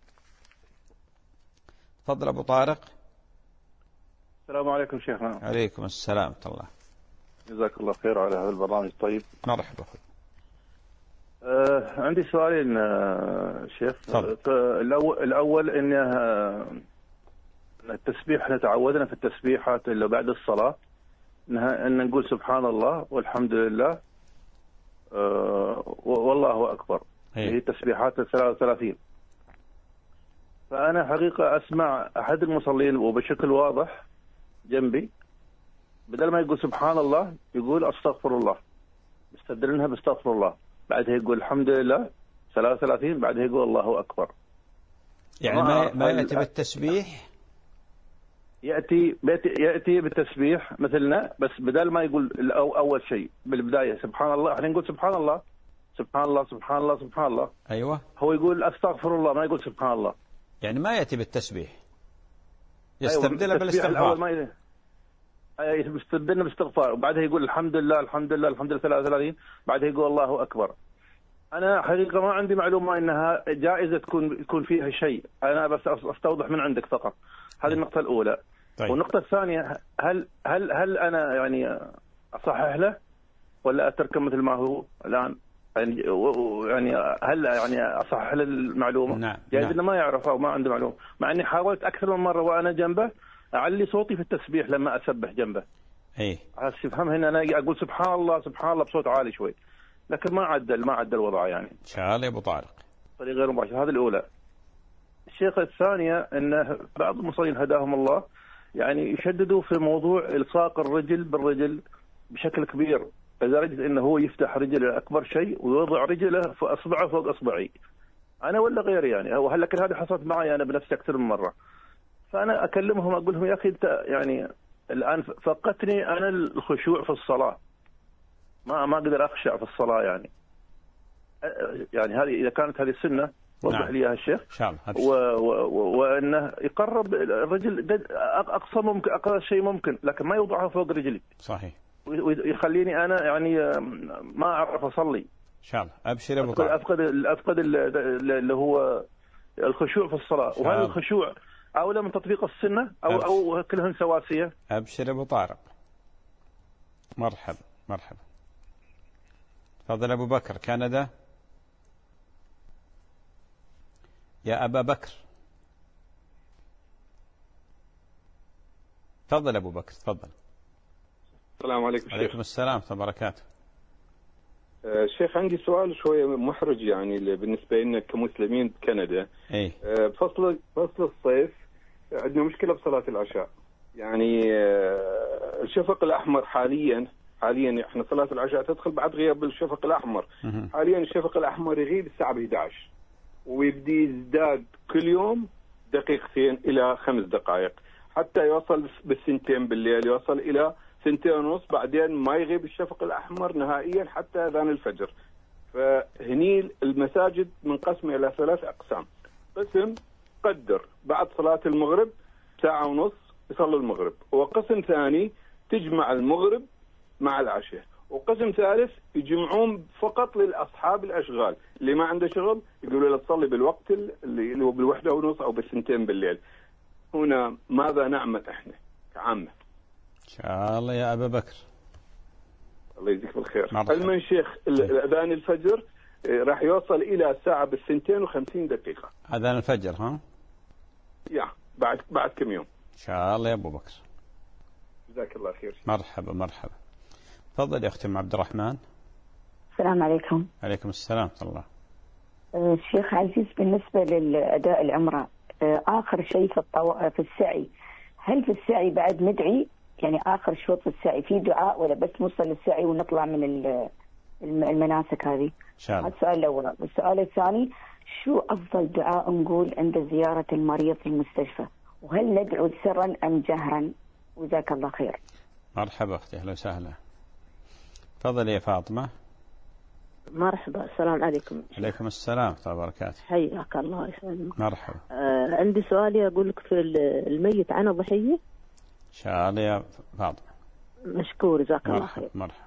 تفضل أبو طارق. السلام عليكم شيخنا. عليكم السلام ورحمة الله. جزاك الله خير على هذا البرنامج الطيب. مرحبا. آه عندي سؤالين آه شيخ. طبعا. الأول, الأول إن آه التسبيح تعودنا في التسبيحات اللي بعد الصلاة أن نقول سبحان الله والحمد لله آه والله أكبر، هي التسبيحات الثلاث وثلاثين. فأنا حقيقة أسمع أحد المصلين وبشكل واضح جنبي بدل ما يقول سبحان الله يقول أستغفر الله، مستبدلينها باستغفر الله، بعدها يقول الحمد لله ثلاث وثلاثين، بعدها يقول الله أكبر. يعني ما ما يأتي بالتسبيح، يأتي يأتي بالتسبيح مثلنا، بس بدل ما يقول أول شيء بالبداية سبحان الله، احنا نقول سبحان الله سبحان الله سبحان الله سبحان الله. أيوة. هو يقول أستغفر الله ما يقول سبحان الله. يعني ما يأتي بالتسبيح، يستبدلها أيوة بالاستغفار. ما يستبدلنا بالاستغفار، وبعدها يقول الحمد لله الحمد لله الحمد لله ثلاثة وثلاثين، بعدها يقول الله أكبر. أنا حقيقة ما عندي معلومة إنها جائزة تكون يكون فيها شيء، أنا بس أستوضح من عندك فقط. هذه النقطة الأولى. طيب. والنقطة الثانية، هل هل هل أنا يعني أصحح له ولا أتركه مثل ما هو الآن؟ يعني يعني هل يعني أصحح له المعلومة؟ نعم. جايز نعم. إنه ما يعرفها وما عنده معلومة، مع إني حاولت أكثر من مرة وأنا جنبه أعلي صوتي في التسبيح لما أسبح جنبه. إيه. أفهم هنا أنا أقول سبحان الله سبحان الله بصوت عالي شوي، لكن ما عدل ما عدل الوضع يعني. شغال يا أبو طارق. طريقة غير مباشرة. هذه الأولى. الشيخ الثانية أن بعض المصلين هداهم الله يعني يشددوا في موضوع إلصاق الرجل بالرجل بشكل كبير، لدرجة أنه هو يفتح رجله أكبر شيء ويوضع رجله في أصبعه فوق أصبعي أنا ولا غيري يعني. هو هل لكن هذه حصلت معي أنا بنفسي أكثر من مرة. فأنا أكلمهم أقول لهم يا أخي أنت يعني الآن فقدتني أنا الخشوع في الصلاة، ما ما أقدر أخشع في الصلاة يعني. يعني هذه إذا كانت هذه السنة وضح نعم. لي يا شيخ. و... و... وأنه يقرب الرجل أقصى ممكن أقصى شيء ممكن، لكن ما يوضعها فوق رجلي. صحيح. ويخليني أنا يعني ما أعرف أصلي. إن شاء الله. أبشر يا أبو طارق. أفقد أفقد اللي هو الخشوع في الصلاة. وهذا الخشوع أولى من تطبيق السنة أو أبشر. أو كلهن سواسية. أبشر يا أبو طارق. مرحبا مرحبا. تفضل أبو بكر كندا. يا أبا بكر. تفضل أبو بكر تفضل. السلام عليكم. عليكم السلام ورحمة الله وبركاته. آه شيخ عندي سؤال شوية محرج يعني بالنسبة لنا كمسلمين بكندا. إيه؟ آه بفصل فصل الصيف عندنا مشكلة بصلاة العشاء. يعني آه الشفق الأحمر حاليا حاليا احنا صلاة العشاء تدخل بعد غياب الشفق الأحمر. حاليا الشفق الأحمر يغيب الساعة إحدى عشر ويبدي يزداد كل يوم دقيقتين إلى خمس دقائق حتى يوصل بالسنتين بالليل، يوصل إلى سنتين ونص، بعدين ما يغيب الشفق الأحمر نهائيا حتى أذان الفجر. فهني المساجد منقسمة إلى ثلاث أقسام. قسم قدر بعد صلاة المغرب ساعة ونص يصلي المغرب، وقسم ثاني تجمع المغرب مع العشاء، وقسم ثالث يجمعون فقط للأصحاب الأشغال، اللي ما عنده شغل يقولوا له تصلي بالوقت اللي هو بالوحدة ونص أو بالسنتين بالليل. هنا ماذا نعمل إحنا كعامة؟ إن شاء الله يا أبا بكر. الله يجزيك بالخير. علما الشيخ الأذان الفجر راح يوصل إلى ساعة بالسنتين وخمسين دقيقة. أذان الفجر ها؟ يا بعد بعد كم يوم. إن شاء الله يا أبو بكر. جزاك الله خير. مرحبا مرحبا. تفضل يا أختي أم عبد الرحمن. السلام عليكم. عليكم السلام ورحمة الله. الشيخ عزيز، بالنسبة للأداء العمرة آخر شيء في الطو... في السعي، هل في السعي بعد ندعي؟ يعني آخر شوط في السعي في دعاء ولا بس نوصل للسعي ونطلع من المناسك هذه؟ إن شاء الله. السؤال الأول. والسؤال الثاني، شو أفضل دعاء نقول عند زيارة المريض في المستشفى؟ وهل ندعو سرا أم جهرا؟ وجزاك الله خير. مرحبا أختي، أهلا وسهلا. تفضل يا فاطمة. مرحبا، السلام عليكم. عليكم السلام ورحمة الله وبركاته. حياك الله يسلمك. مرحبا. آه عندي سؤال أقول لك، في الميت عن ضحية؟ إن شاء الله يا فاطمة. مشكور، جزاك الله خير. مرحبا.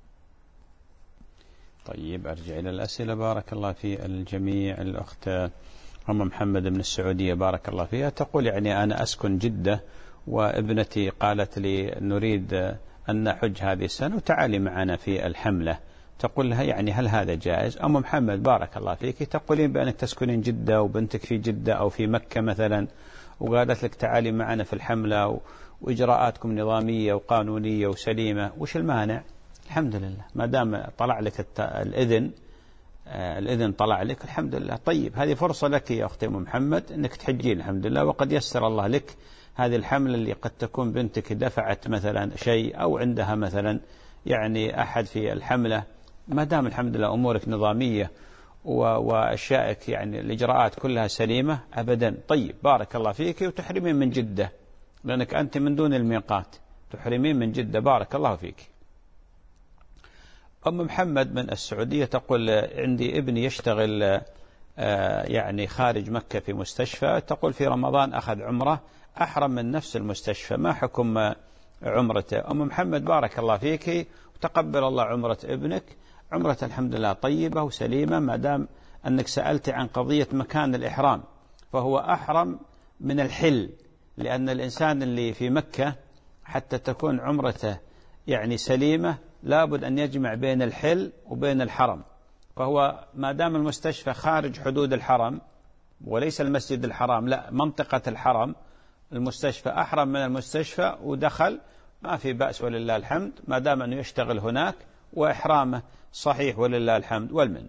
طيب أرجع إلى الأسئلة. بارك الله في الجميع. الأخت أم محمد من السعودية بارك الله فيها تقول يعني أنا أسكن جدة وابنتي قالت لي نريد أن نحج هذه السنة وتعالي معنا في الحملة. تقول لها يعني هل هذا جائز؟ أم محمد بارك الله فيك تقولين بأنك تسكنين جدة وبنتك في جدة أو في مكة مثلا، وقالت لك تعالي معنا في الحملة وإجراءاتكم نظامية وقانونية وسليمة، وش المانع؟ الحمد لله ما دام طلع لك الإذن، آه الإذن طلع لك الحمد لله. طيب هذه فرصة لك يا أختي أم محمد أنك تحجين الحمد لله، وقد يسر الله لك هذه الحملة اللي قد تكون بنتك دفعت مثلا شيء أو عندها مثلا يعني أحد في الحملة، ما دام الحمد لله أمورك نظامية وأشيائك يعني الإجراءات كلها سليمة أبدا. طيب بارك الله فيك. وتحرمين من جدة لأنك أنت من دون الميقات، تحرمين من جدة بارك الله فيك. أم محمد من السعودية تقول عندي ابني يشتغل يعني خارج مكة في مستشفى، تقول في رمضان أخذ عمرة أحرم من نفس المستشفى، ما حكم عمرته؟ أم محمد بارك الله فيك وتقبل الله عمرة ابنك. عمرة الحمد لله طيبة وسليمة ما دام أنك سألت عن قضية مكان الإحرام، فهو أحرم من الحل، لأن الإنسان اللي في مكة حتى تكون عمرته يعني سليمة لابد أن يجمع بين الحل وبين الحرم، فهو ما دام المستشفى خارج حدود الحرم وليس المسجد الحرام، لا منطقة الحرم، المستشفى أحرم من المستشفى ودخل ما في بأس ولله الحمد، ما دام أنه يشتغل هناك وإحرامه صحيح ولله الحمد والمنة.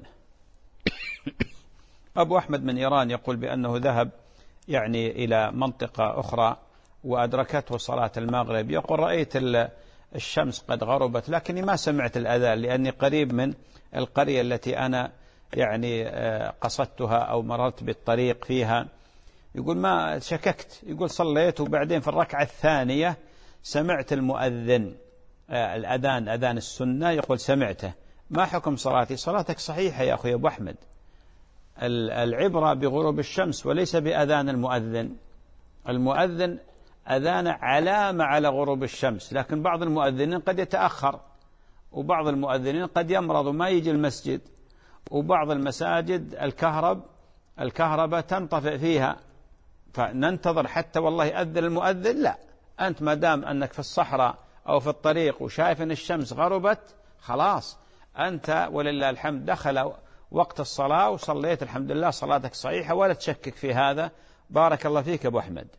أبو أحمد من إيران يقول بأنه ذهب يعني إلى منطقة أخرى وأدركته صلاة المغرب، يقول رأيت الشمس قد غربت لكني ما سمعت الأذان لأني قريب من القرية التي أنا يعني قصدتها أو مررت بالطريق فيها. يقول ما شككت، يقول صليت وبعدين في الركعة الثانية سمعت المؤذن الأذان أذان السنة، يقول سمعته، ما حكم صلاتي؟ صلاتك صحيحة يا أخي أبو أحمد، العبرة بغروب الشمس وليس بأذان المؤذن. المؤذن أذان علامة على غروب الشمس، لكن بعض المؤذنين قد يتأخر، وبعض المؤذنين قد يمرض وما يجي المسجد، وبعض المساجد الكهرب الكهرباء تنطفئ فيها، فننتظر حتى والله يأذن المؤذن؟ لا، أنت ما دام أنك في الصحراء أو في الطريق وشايف أن الشمس غربت خلاص أنت ولله الحمد دخل وقت الصلاة وصليت الحمد لله صلاتك صحيحة ولا تشكك في هذا. بارك الله فيك أبو أحمد.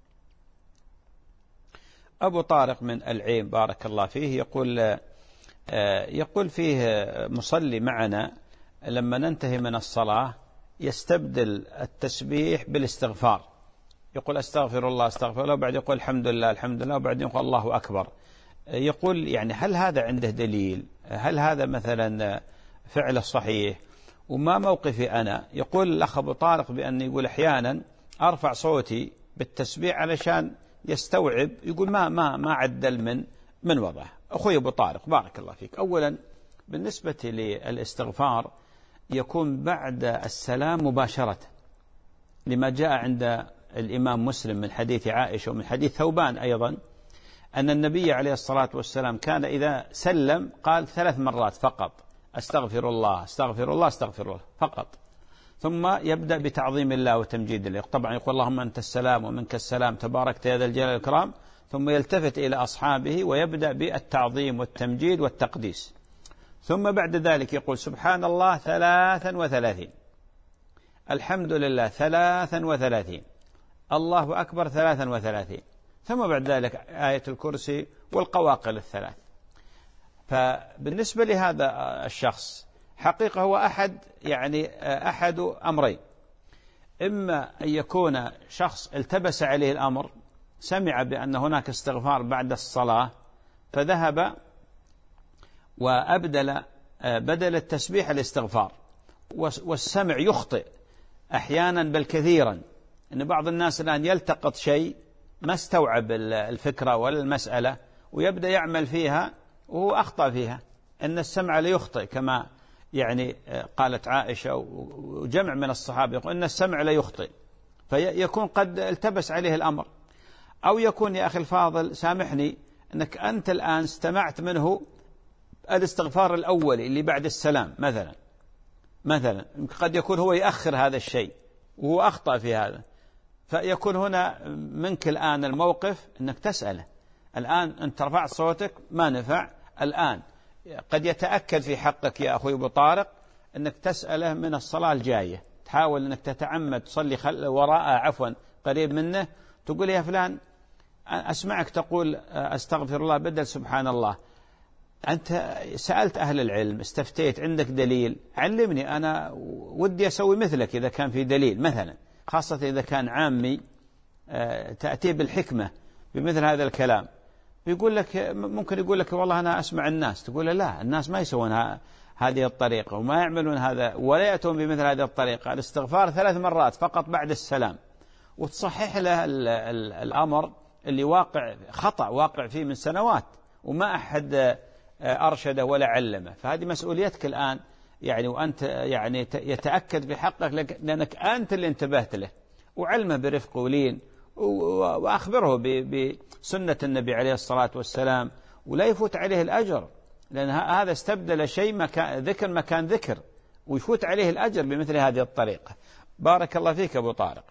أبو طارق من العين بارك الله فيه يقول يقول فيه مصلي معنا لما ننتهي من الصلاة يستبدل التسبيح بالاستغفار، يقول أستغفر الله أستغفر الله وبعد يقول الحمد لله الحمد لله وبعدين يقول الله أكبر. يقول يعني هل هذا عنده دليل؟ هل هذا مثلا فعله صحيح؟ وما موقفي أنا؟ يقول الأخ أبو طارق بأن يقول أحيانا أرفع صوتي بالتسبيح علشان يستوعب، يقول ما ما ما عدل من من وضعه. أخوي أبو طارق بارك الله فيك، أولا بالنسبة للاستغفار يكون بعد السلام مباشرة، لما جاء عند الإمام مسلم من حديث عائشة ومن حديث ثوبان أيضا أن النبي عليه الصلاة والسلام كان إذا سلم قال ثلاث مرات فقط: أستغفر الله أستغفر الله أستغفر الله فقط، ثم يبدأ بتعظيم الله وتمجيد الله. طبعا يقول: اللهم أنت السلام ومنك السلام تباركت يا ذا الجلال والإكرام، ثم يلتفت إلى أصحابه ويبدأ بالتعظيم والتمجيد والتقديس، ثم بعد ذلك يقول: سبحان الله ثلاثا وثلاثين، الحمد لله ثلاثا وثلاثين، الله أكبر ثلاثا وثلاثين، ثم بعد ذلك آية الكرسي والقواقل الثلاث. فبالنسبة لهذا الشخص حقيقة هو أحد يعني أحد أمرين: إما أن يكون شخص التبس عليه الأمر، سمع بأن هناك استغفار بعد الصلاة فذهب وأبدل بدل التسبيح الاستغفار، والسمع يخطئ أحيانا بل كثيرا، إن بعض الناس الآن يلتقط شيء ما استوعب الفكرة ولا المسألة ويبدأ يعمل فيها وهو أخطأ فيها. إن السمع لا يخطئ كما يعني قالت عائشة وجمع من الصحابة، يقول إن السمع لا يخطئ، فيكون قد التبس عليه الأمر. أو يكون يا أخي الفاضل سامحني أنك أنت الآن استمعت منه الاستغفار الأولي اللي بعد السلام مثلا مثلا قد يكون هو يأخر هذا الشيء وهو أخطأ في هذا، فيكون هنا منك الآن الموقف أنك تسأله. الآن أنت رفعت صوتك ما نفع، الآن قد يتأكد في حقك يا أخوي أبو طارق أنك تسأله من الصلاة الجاية، تحاول أنك تتعمد تصلي خل وراء عفوا قريب منه، تقول: يا فلان أسمعك تقول أستغفر الله بدل سبحان الله، أنت سألت أهل العلم استفتيت عندك دليل، علمني أنا ودي أسوي مثلك إذا كان في دليل مثلا، خاصة إذا كان عامي تأتي بالحكمة بمثل هذا الكلام. يقول لك ممكن يقول لك والله أنا أسمع الناس، تقول لا، الناس ما يسوون هذه الطريقة وما يعملون هذا ولا يأتون بمثل هذه الطريقة. الاستغفار ثلاث مرات فقط بعد السلام، وتصحح له الأمر اللي واقع خطأ واقع فيه من سنوات وما أحد أرشده ولا علمه. فهذه مسؤوليتك الآن يعني، وأنت يعني يتأكد بحقك لأنك أنت اللي انتبهت له، وعلمه برفق ولين، وأخبره بسنة النبي عليه الصلاة والسلام، ولا يفوت عليه الأجر، لأن هذا استبدل شيء مكان ذكر مكان ذكر، ويفوت عليه الأجر بمثل هذه الطريقة. بارك الله فيك أبو طارق.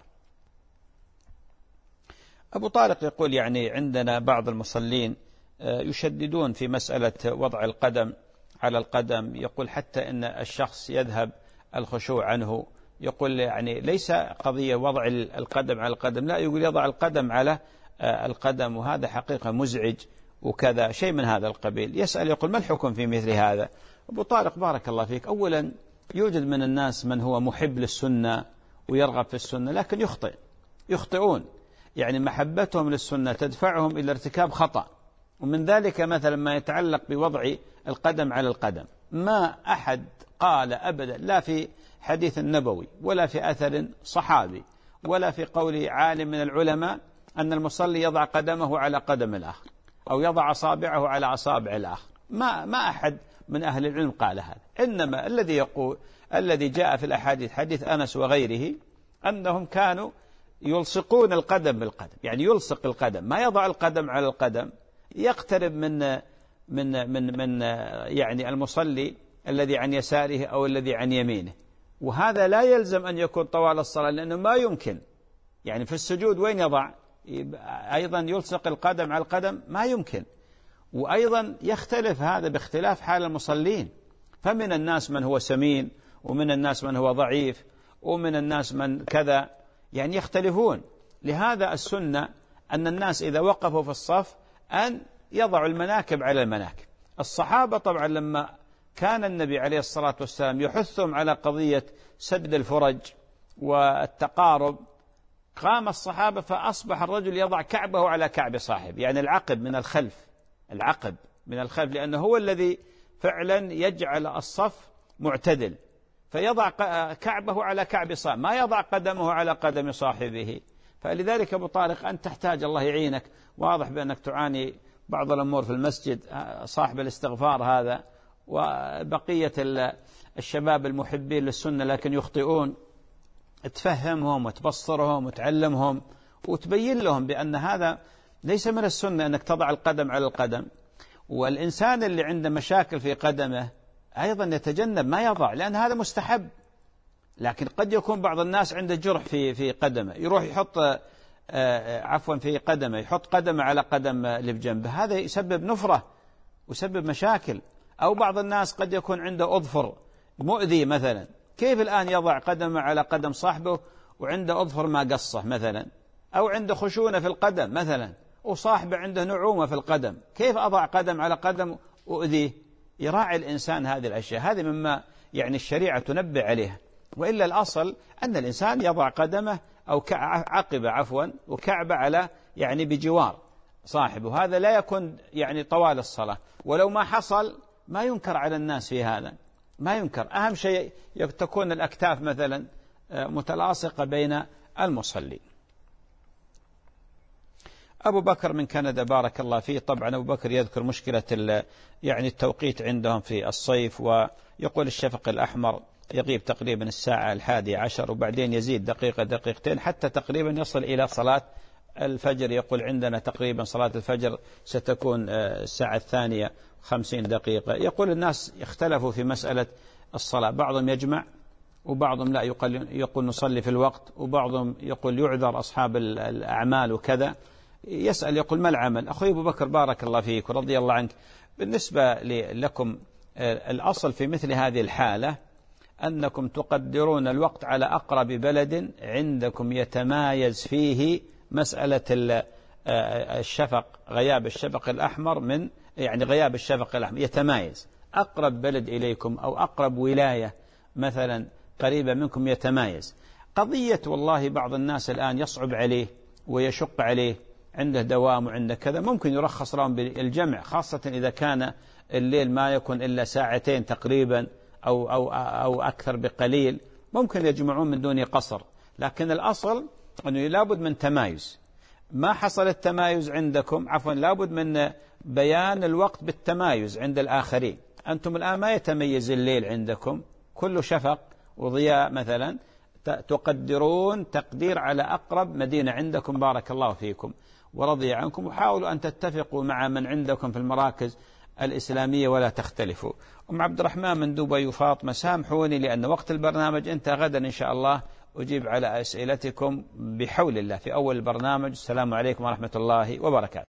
أبو طارق يقول يعني عندنا بعض المصلين يشددون في مسألة وضع القدم على القدم، يقول حتى إن الشخص يذهب الخشوع عنه، يقول يعني ليس قضية وضع القدم على القدم، لا، يقول يضع القدم على القدم، وهذا حقيقة مزعج وكذا شيء من هذا القبيل. يسأل يقول: ما الحكم في مثل هذا؟ أبو طارق بارك الله فيك، أولا يوجد من الناس من هو محب للسنة ويرغب في السنة لكن يخطئ يخطئون، يعني محبتهم للسنة تدفعهم إلى ارتكاب خطأ، ومن ذلك مثلا ما يتعلق بوضع القدم على القدم. ما أحد قال أبدا، لا في حديث النبوي ولا في أثر صحابي ولا في قول عالم من العلماء أن المصلي يضع قدمه على قدم الآخر أو يضع أصابعه على أصابع الآخر. ما ما أحد من أهل العلم قال هذا. إنما الذي يقول الذي جاء في الأحاديث حديث أنس وغيره أنهم كانوا يلصقون القدم بالقدم، يعني يلصق القدم، ما يضع القدم على القدم، يقترب من من من من يعني المصلي الذي عن يساره أو الذي عن يمينه. وهذا لا يلزم أن يكون طوال الصلاة، لأنه ما يمكن يعني في السجود وين يضع أيضا يلصق القدم على القدم، ما يمكن. وأيضا يختلف هذا باختلاف حال المصلين، فمن الناس من هو سمين ومن الناس من هو ضعيف ومن الناس من كذا، يعني يختلفون. لهذا السنة أن الناس إذا وقفوا في الصف أن يضعوا المناكب على المناكب. الصحابة طبعا لما كان النبي عليه الصلاة والسلام يحثهم على قضية سد الفرج والتقارب، قام الصحابة فأصبح الرجل يضع كعبه على كعب صاحب، يعني العقب من الخلف، العقب من الخلف، لأنه هو الذي فعلا يجعل الصف معتدل، فيضع كعبه على كعب صاحب، ما يضع قدمه على قدم صاحبه. فلذلك أبو طارق أنت تحتاج، الله يعينك، واضح بأنك تعاني بعض الأمور في المسجد، صاحب الاستغفار هذا وبقية الشباب المحبين للسنة لكن يخطئون، تفهمهم وتبصرهم وتعلمهم وتبين لهم بأن هذا ليس من السنة أنك تضع القدم على القدم. والإنسان اللي عنده مشاكل في قدمه أيضا يتجنب ما يضع، لأن هذا مستحب. لكن قد يكون بعض الناس عنده جرح في في قدمه، يروح يحط عفوا في قدمه يحط قدمه على قدم اللي بجنبه، هذا يسبب نفرة ويسبب مشاكل. أو بعض الناس قد يكون عنده أظفر مؤذي مثلا، كيف الآن يضع قدمه على قدم صاحبه وعنده أظفر ما قصه مثلا، أو عنده خشونة في القدم مثلا وصاحبه عنده نعومة في القدم، كيف أضع قدم على قدم وأؤذيه؟ يراعي الإنسان هذه الأشياء، هذه مما يعني الشريعة تنبه عليها. وإلا الأصل أن الإنسان يضع قدمه أو عقبة عفوا وكعبة على يعني بجوار صاحبه، هذا لا يكون يعني طوال الصلاة. ولو ما حصل ما ينكر على الناس في هذا، ما ينكر. أهم شيء تكون الأكتاف مثلا متلاصقة بين المصلين. أبو بكر من كندا بارك الله فيه، طبعا أبو بكر يذكر مشكلة يعني التوقيت عندهم في الصيف، ويقول الشفق الأحمر يغيب تقريبا الساعة الحادية عشر وبعدين يزيد دقيقة دقيقتين حتى تقريبا يصل إلى صلاة الفجر. يقول عندنا تقريبا صلاة الفجر ستكون الساعة الثانية خمسين دقيقة. يقول الناس اختلفوا في مسألة الصلاة، بعضهم يجمع وبعضهم لا، يقول, يقول نصلي في الوقت، وبعضهم يقول يعذر أصحاب الأعمال وكذا. يسأل يقول ما العمل؟ أخوي أبو بكر بارك الله فيك ورضي الله عنك، بالنسبة لكم الأصل في مثل هذه الحالة أنكم تقدرون الوقت على أقرب بلد عندكم يتمايز فيه مسألة الشفق، غياب الشفق الأحمر من يعني غياب الشفق الأحمر يتمايز، أقرب بلد إليكم أو أقرب ولاية مثلا قريبة منكم يتمايز. قضية والله بعض الناس الآن يصعب عليه ويشق عليه، عنده دوام وعنده كذا، ممكن يرخص لهم بالجمع، خاصة إذا كان الليل ما يكون إلا ساعتين تقريبا أو, أو, أو أكثر بقليل، ممكن يجمعون من دون قصر. لكن الأصل أنه لابد من تمايز. ما حصل التمايز عندكم، عفوا لابد من بيان الوقت بالتمايز عند الآخرين. أنتم الآن ما يتميز الليل عندكم، كله شفق وضياء مثلا، تقدرون تقدير على أقرب مدينة عندكم بارك الله فيكم ورضي عنكم، وحاولوا أن تتفقوا مع من عندكم في المراكز الإسلامية ولا تختلفوا. أم عبد الرحمن من دبي وفاطمة، سامحوني لأن وقت البرنامج انتهى، غدا إن شاء الله أجيب على أسئلتكم بحول الله في أول البرنامج. السلام عليكم ورحمة الله وبركاته.